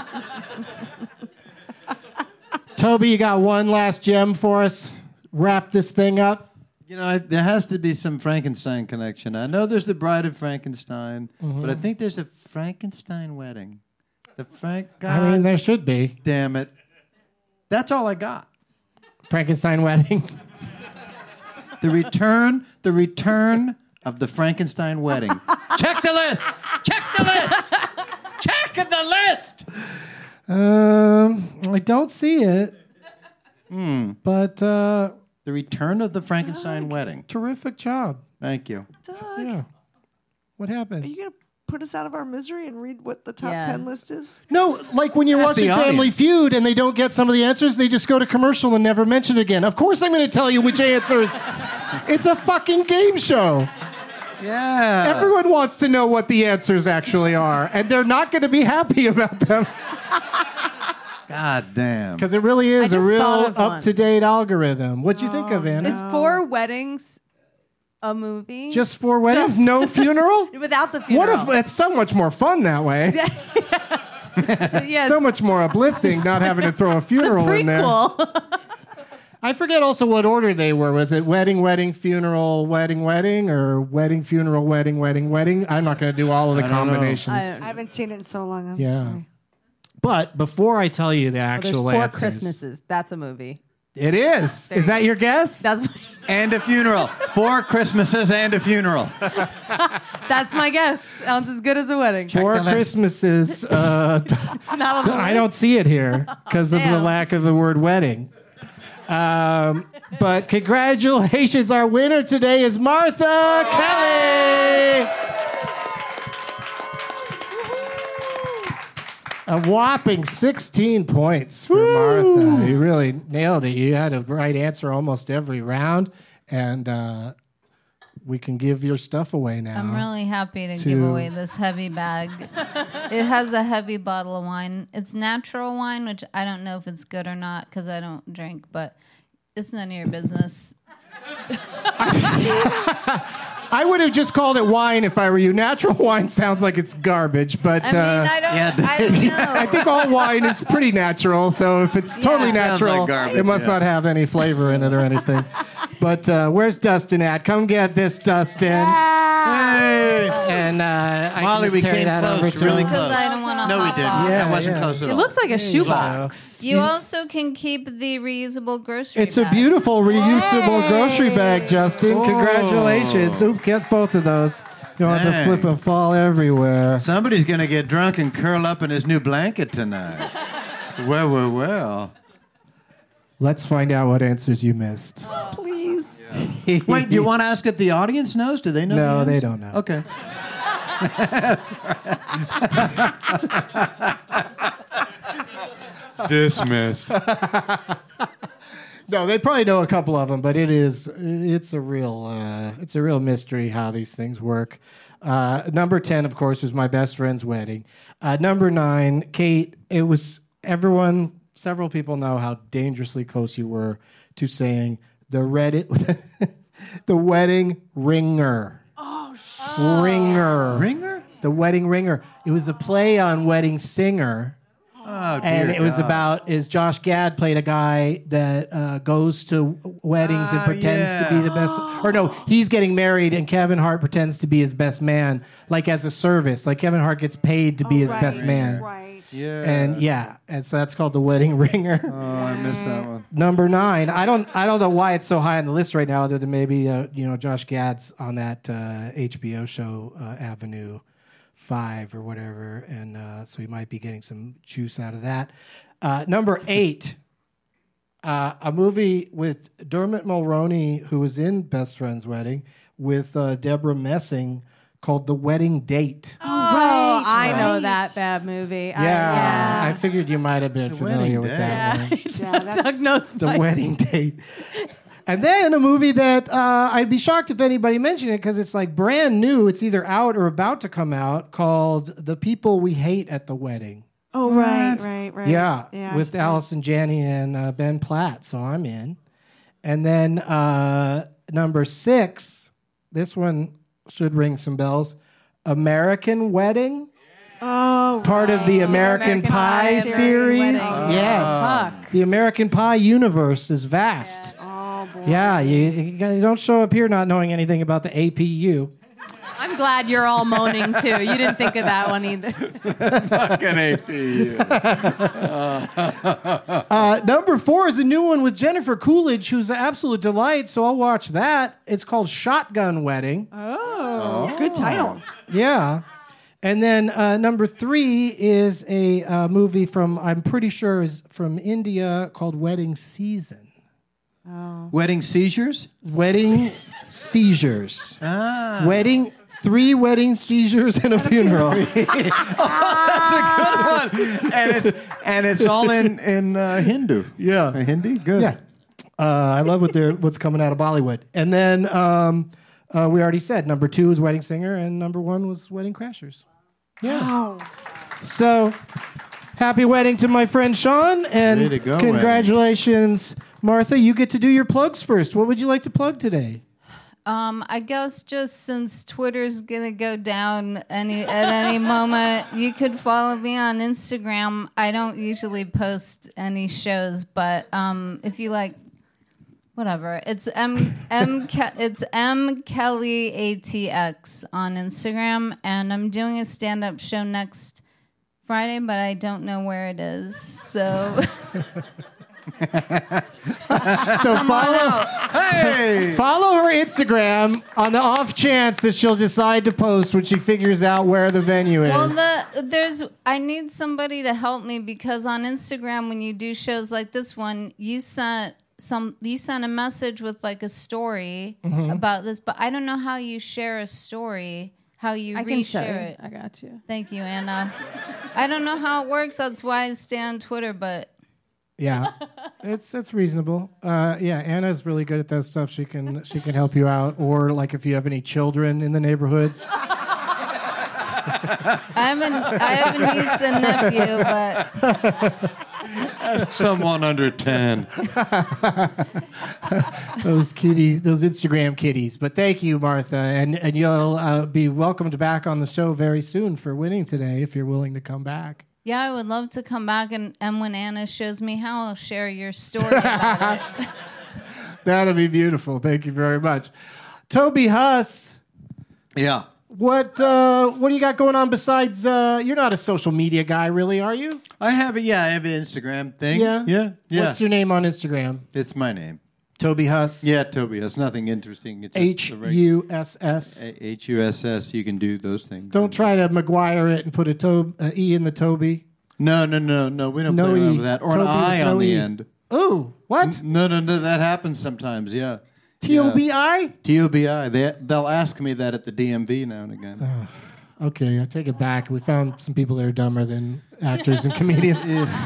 Toby, you got one last gem for us? Wrap this thing up.
You know, there has to be some Frankenstein connection. I know there's the Bride of Frankenstein, but I think there's a Frankenstein wedding.
I mean, there should be.
Damn it. That's all I got.
Frankenstein wedding.
The return of the Frankenstein wedding. Check the list. Check the list. Check the list.
I don't see it. But
the return of the Frankenstein wedding.
Terrific job.
Thank you.
Doug,
Yeah. What happened?
are you going to put us out of our misery and read what the top 10 list is?
No, like when you're
Ask
watching
the
Family
audience.
Feud and they don't get some of the answers, they just go to commercial and never mention it again. Of course I'm going to tell you which answers. It's a fucking game show.
Yeah.
Everyone wants to know what the answers actually are, and they're not going to be happy about them.
God damn.
Because it really is a
just
real
thought of one.
up-to-date algorithm. What'd you think of, Anna?
Is 4 Weddings a movie?
Just 4 weddings, no funeral?
Without the funeral.
It's so much more fun that way.
Yeah,
So much more uplifting not having to throw a funeral in there.
prequel.
I forget also what order they were. Was it wedding, wedding, funeral, wedding, wedding, or wedding, funeral, wedding, wedding, wedding? I'm not going to do all of the combinations.
I haven't seen it in so long. I'm
Yeah.
sorry.
But before I tell you the
There's
actual
4
answers,
Christmases. That's a movie.
it is. Is that your guess?
That's
And a funeral. 4 Christmases and a funeral.
that's my guess. Sounds as good as a wedding.
4 Christmases.
Not on the
I don't
list.
see it here because of the
Damn.
lack of the word wedding. But congratulations, our winner today is Martha Kelly. A whopping 16 points for Martha. You really nailed it. You had a right answer almost every round, and we can give your stuff away now.
I'm really happy to give away this heavy bag. It has a heavy bottle of wine. It's natural wine, which I don't know if it's good or not because I don't drink, but it's none of your business.
I would have just called it wine if I were you. Natural wine sounds like it's garbage, but
I mean, I don't know.
I think all wine is pretty natural. So if it's totally
Sounds like
natural,
garbage,
it must
yeah.
not have any flavor in it or anything. But where's Dustin at? Come get this, Dustin. Hey. And I
Molly,
can
we
just carry
came
that over
close,
to
really
him.
close.
I don't wanna
No, we
hop
didn't.
off.
That wasn't
Yeah.
close at
It
all.
looks like a shoebox.
You also can keep the reusable grocery
It's a
bag.
beautiful reusable grocery bag, Justin. Congratulations. Oop, get both of those. You don't have to
Dang.
flip and fall everywhere.
Somebody's going to get drunk and curl up in his new blanket tonight. Well.
Let's find out what answers you missed.
Please.
Wait, you want to ask if the audience knows? Do they know?
No,
the
they
answer?
don't know.
Okay. Dismissed.
No, they probably know a couple of them, but it's a real mystery how these things work. Number 10, of course, was my best friend's wedding. Number 9, Kate, it was several people know how dangerously close you were to saying the wedding ringer. Oh, ringer.
Ringer?
The wedding ringer. It was a play on Wedding Singer.
Oh,
And
dear
it was
God.
about Josh Gad played a guy that goes to weddings and pretends to be the best. Or no, he's getting married and Kevin Hart pretends to be his best man, like as a service. Like Kevin Hart gets paid to be his best man.
Right.
Yeah.
And so that's called the wedding ringer.
Oh, I missed that one.
Number 9. I don't know why it's so high on the list right now, other than maybe Josh Gad's on that HBO show Avenue 5 or whatever, and so you might be getting some juice out of that. Number 8, a movie with Dermot Mulroney, who was in Best Friend's Wedding, with Deborah Messing, called The Wedding Date.
Oh, I know that bad movie.
I figured you might have been familiar with that one.
Doug knows
The Wedding Date. And then a movie that I'd be shocked if anybody mentioned it because it's like brand new. It's either out or about to come out, called The People We Hate at the Wedding.
Oh, right.
Yeah, with Allison Janney and Ben Platt. So I'm in. And then number 6, this one should ring some bells. American Wedding.
Oh,
Part of the American Pie series.
Wedding.
Yes.
Fuck.
The American Pie universe is vast.
Oh, boy.
Yeah, you don't show up here not knowing anything about the APU.
I'm glad you're all moaning too. You didn't think of that one either.
Fucking APU.
Number 4 is a new one with Jennifer Coolidge, who's an absolute delight, so I'll watch that. It's called Shotgun Wedding.
Oh, good title.
Yeah. And then number 3 is a movie I'm pretty sure is from India called Wedding Season.
Wedding seizures?
Wedding seizures. 3 wedding seizures and a funeral.
That's a good one. And it's all in Hindu.
Yeah.
Hindi? Good.
Yeah. I love what's coming out of Bollywood. And then we already said number 2 is Wedding Singer and number 1 was Wedding Crashers. Yeah.
Wow.
So Happy wedding to my friend Sean, and
Way to go,
congratulations, Martha. You get to do your plugs first. What would you like to plug today?
I guess just since Twitter's gonna go down at any moment, you could follow me on Instagram. I don't usually post any shows, but if you like, whatever. It's it's M Kelly ATX on Instagram, and I'm doing a stand-up show next Friday, but I don't know where it is. So.
So follow her Instagram on the off chance that she'll decide to post when she figures out where the venue is.
Well, I need somebody to help me because on Instagram when you do shows like this one, you sent a message with like a story about this, but I don't know how you share a story. How you reshare it.
I got you.
Thank you, Anna. I don't know how it works. That's why I stay on Twitter, but.
Yeah, it's reasonable. Yeah, Anna's really good at that stuff. She can help you out, or like if you have any children in the neighborhood.
I have a niece and nephew, but
Ask someone under 10.
those Instagram kitties. But thank you, Martha, and you'll be welcomed back on the show very soon for winning today if you're willing to come back.
yeah, I would love to come back and when Anna shows me how, I'll share your story about it.
That'll be beautiful. Thank you very much. Toby Huss.
Yeah.
What do you got going on besides you're not a social media guy really, are you?
I have an Instagram thing.
Yeah. What's your name on Instagram?
It's my name.
Toby Huss.
Yeah, Toby Huss. Nothing interesting. It's just
Huss.
Huss. You can do those things.
Don't try to McGuire it and put a E in the Toby.
No. We don't play around with that. Or
Toby
an I on the
E.
end.
Ooh, what?
No. That happens sometimes. Yeah.
T-O-B-I?
T-O-B-I. They'll ask me that at the DMV now and again.
Okay, I take it back. We found some people that are dumber than actors and comedians.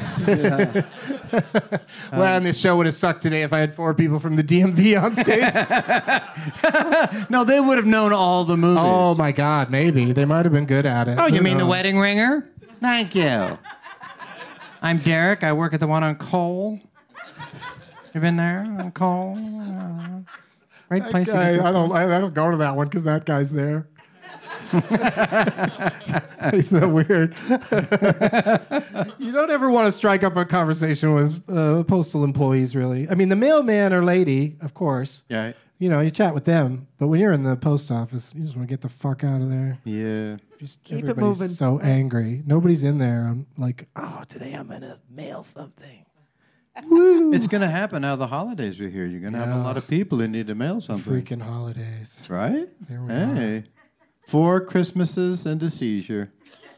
Well, and this show would have sucked today if I had 4 people from the DMV on stage.
No, they would have known all the movies.
Oh, my God, maybe. They might have been good at it.
Oh, you
Who
mean The
knows?
Wedding Ringer? Thank you. I'm Derek. I work at the one on Cole. You been there on Cole? Great place to get
I don't go to that one because that guy's there. He's so weird. You don't ever want to strike up a conversation with postal employees, really. I mean, the mailman or lady, of course.
Yeah.
You know, you chat with them. But when you're in the post office, you just want to get the fuck out of there.
Yeah.
Just
Keep it
everybody's
moving.
so angry. Nobody's in there. I'm like, oh, today I'm going to mail something. Woo.
It's going to happen now the holidays are here. You're going to have a lot of people who need to mail something.
Freaking holidays.
Right?
Here we
Hey. 4 Christmases and a seizure.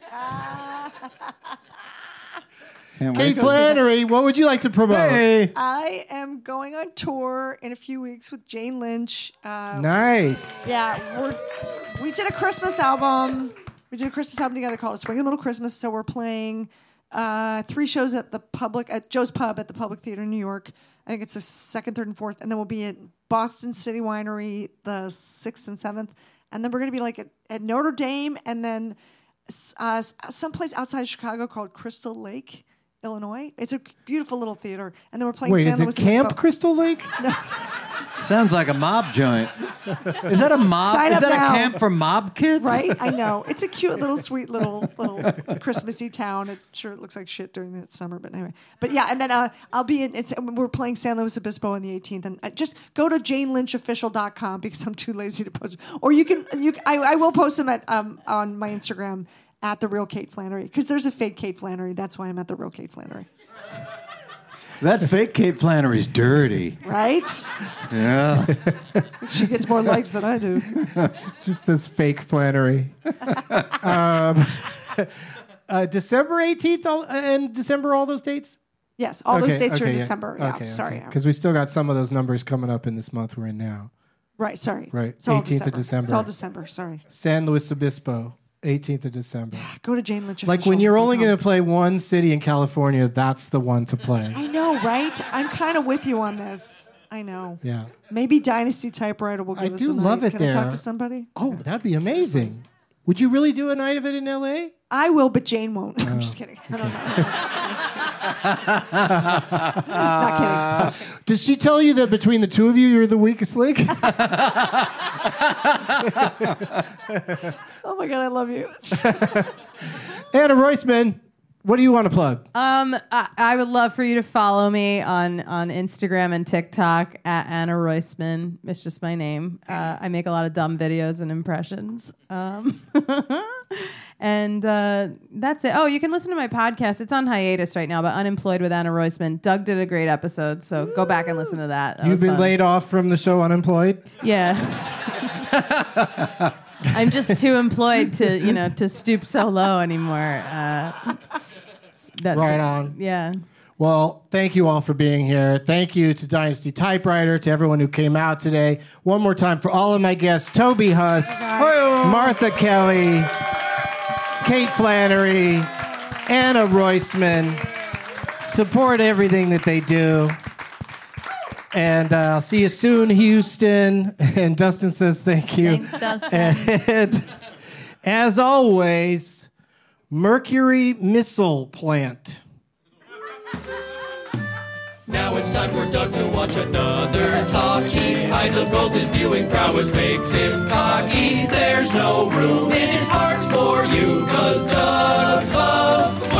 Can't
Kate
wait.
Flannery, what would you like to promote?
Hey.
I am going on tour in a few weeks with Jane Lynch.
Nice.
Yeah, we did a Christmas album. We did a Christmas album together called A Swingin' Little Christmas. So we're playing 3 shows at Joe's Pub at the Public Theater in New York. I think it's the 2nd, 3rd, and 4th. And then we'll be at Boston City Winery the 6th and 7th. And then we're going to be like at Notre Dame and then someplace outside Chicago called Crystal Lake, Illinois. It's a beautiful little theater. And then we're playing
Wait,
San
is
Luis
it Camp
Obispo.
Crystal Lake?
Sounds like a mob joint. Is that a mob?
Sign
Is
up
that
now.
a camp for mob kids?
Right? I know. It's a cute little, sweet little Christmassy town. It sure looks like shit during the summer, but anyway. But yeah, and then I'll be in, we're playing San Luis Obispo on the 18th. And just go to janelynchofficial.com because I'm too lazy to post. Or I will post them on my Instagram at The Real Kate Flannery because there's a fake Kate Flannery. That's why I'm at The Real Kate Flannery.
That fake Kate Flannery's dirty.
Right?
Yeah.
She gets more likes than I do.
Just says fake Flannery. December 18th and December, all those dates?
Yes, all those dates are in
yeah.
December. Yeah, sorry.
Because we still got some of those numbers coming up in this month we're in now.
Right, sorry.
Right,
It's all
18th of December.
It's all December, sorry.
San Luis Obispo, 18th of December.
Go to Jane Lynch.
Like when you're only going to play one city in California, that's the one to play.
I know, right? I'm kind of with you on this. I know.
Yeah.
Maybe Dynasty Typewriter will give us a night.
love it
Can
there.
I talk to somebody?
Oh, that'd be amazing. Would you really do a night of it in L.A.?
I will, but Jane won't. I'm just kidding. I don't know. I'm just kidding.
Does she tell you that between the two of you, you're the weakest link?
Oh my God, I love you.
Anna Roisman, what do you want to plug?
I would love for you to follow me on Instagram and TikTok at Anna Roisman. It's just my name. I make a lot of dumb videos and impressions. And that's it. Oh, you can listen to my podcast. It's on hiatus right now, but Unemployed with Anna Roisman. Doug did a great episode, so go back and listen to that.
You've been laid off from the show Unemployed?
Yeah. I'm just too employed to stoop so low anymore.
Right on.
Yeah.
Well, thank you all for being here. Thank you to Dynasty Typewriter, to everyone who came out today. One more time for all of my guests, Toby Huss, Martha Kelly, Kate Flannery, Anna Roisman. Support everything that they do. And I'll see you soon, Houston. And Dustin says thank you.
Thanks, Dustin.
And as always, Mercury Missile Plant.
Now it's time for Doug to watch another talkie. Eyes of gold, his viewing prowess makes him cocky. There's no room in his heart for you, 'cause Doug loves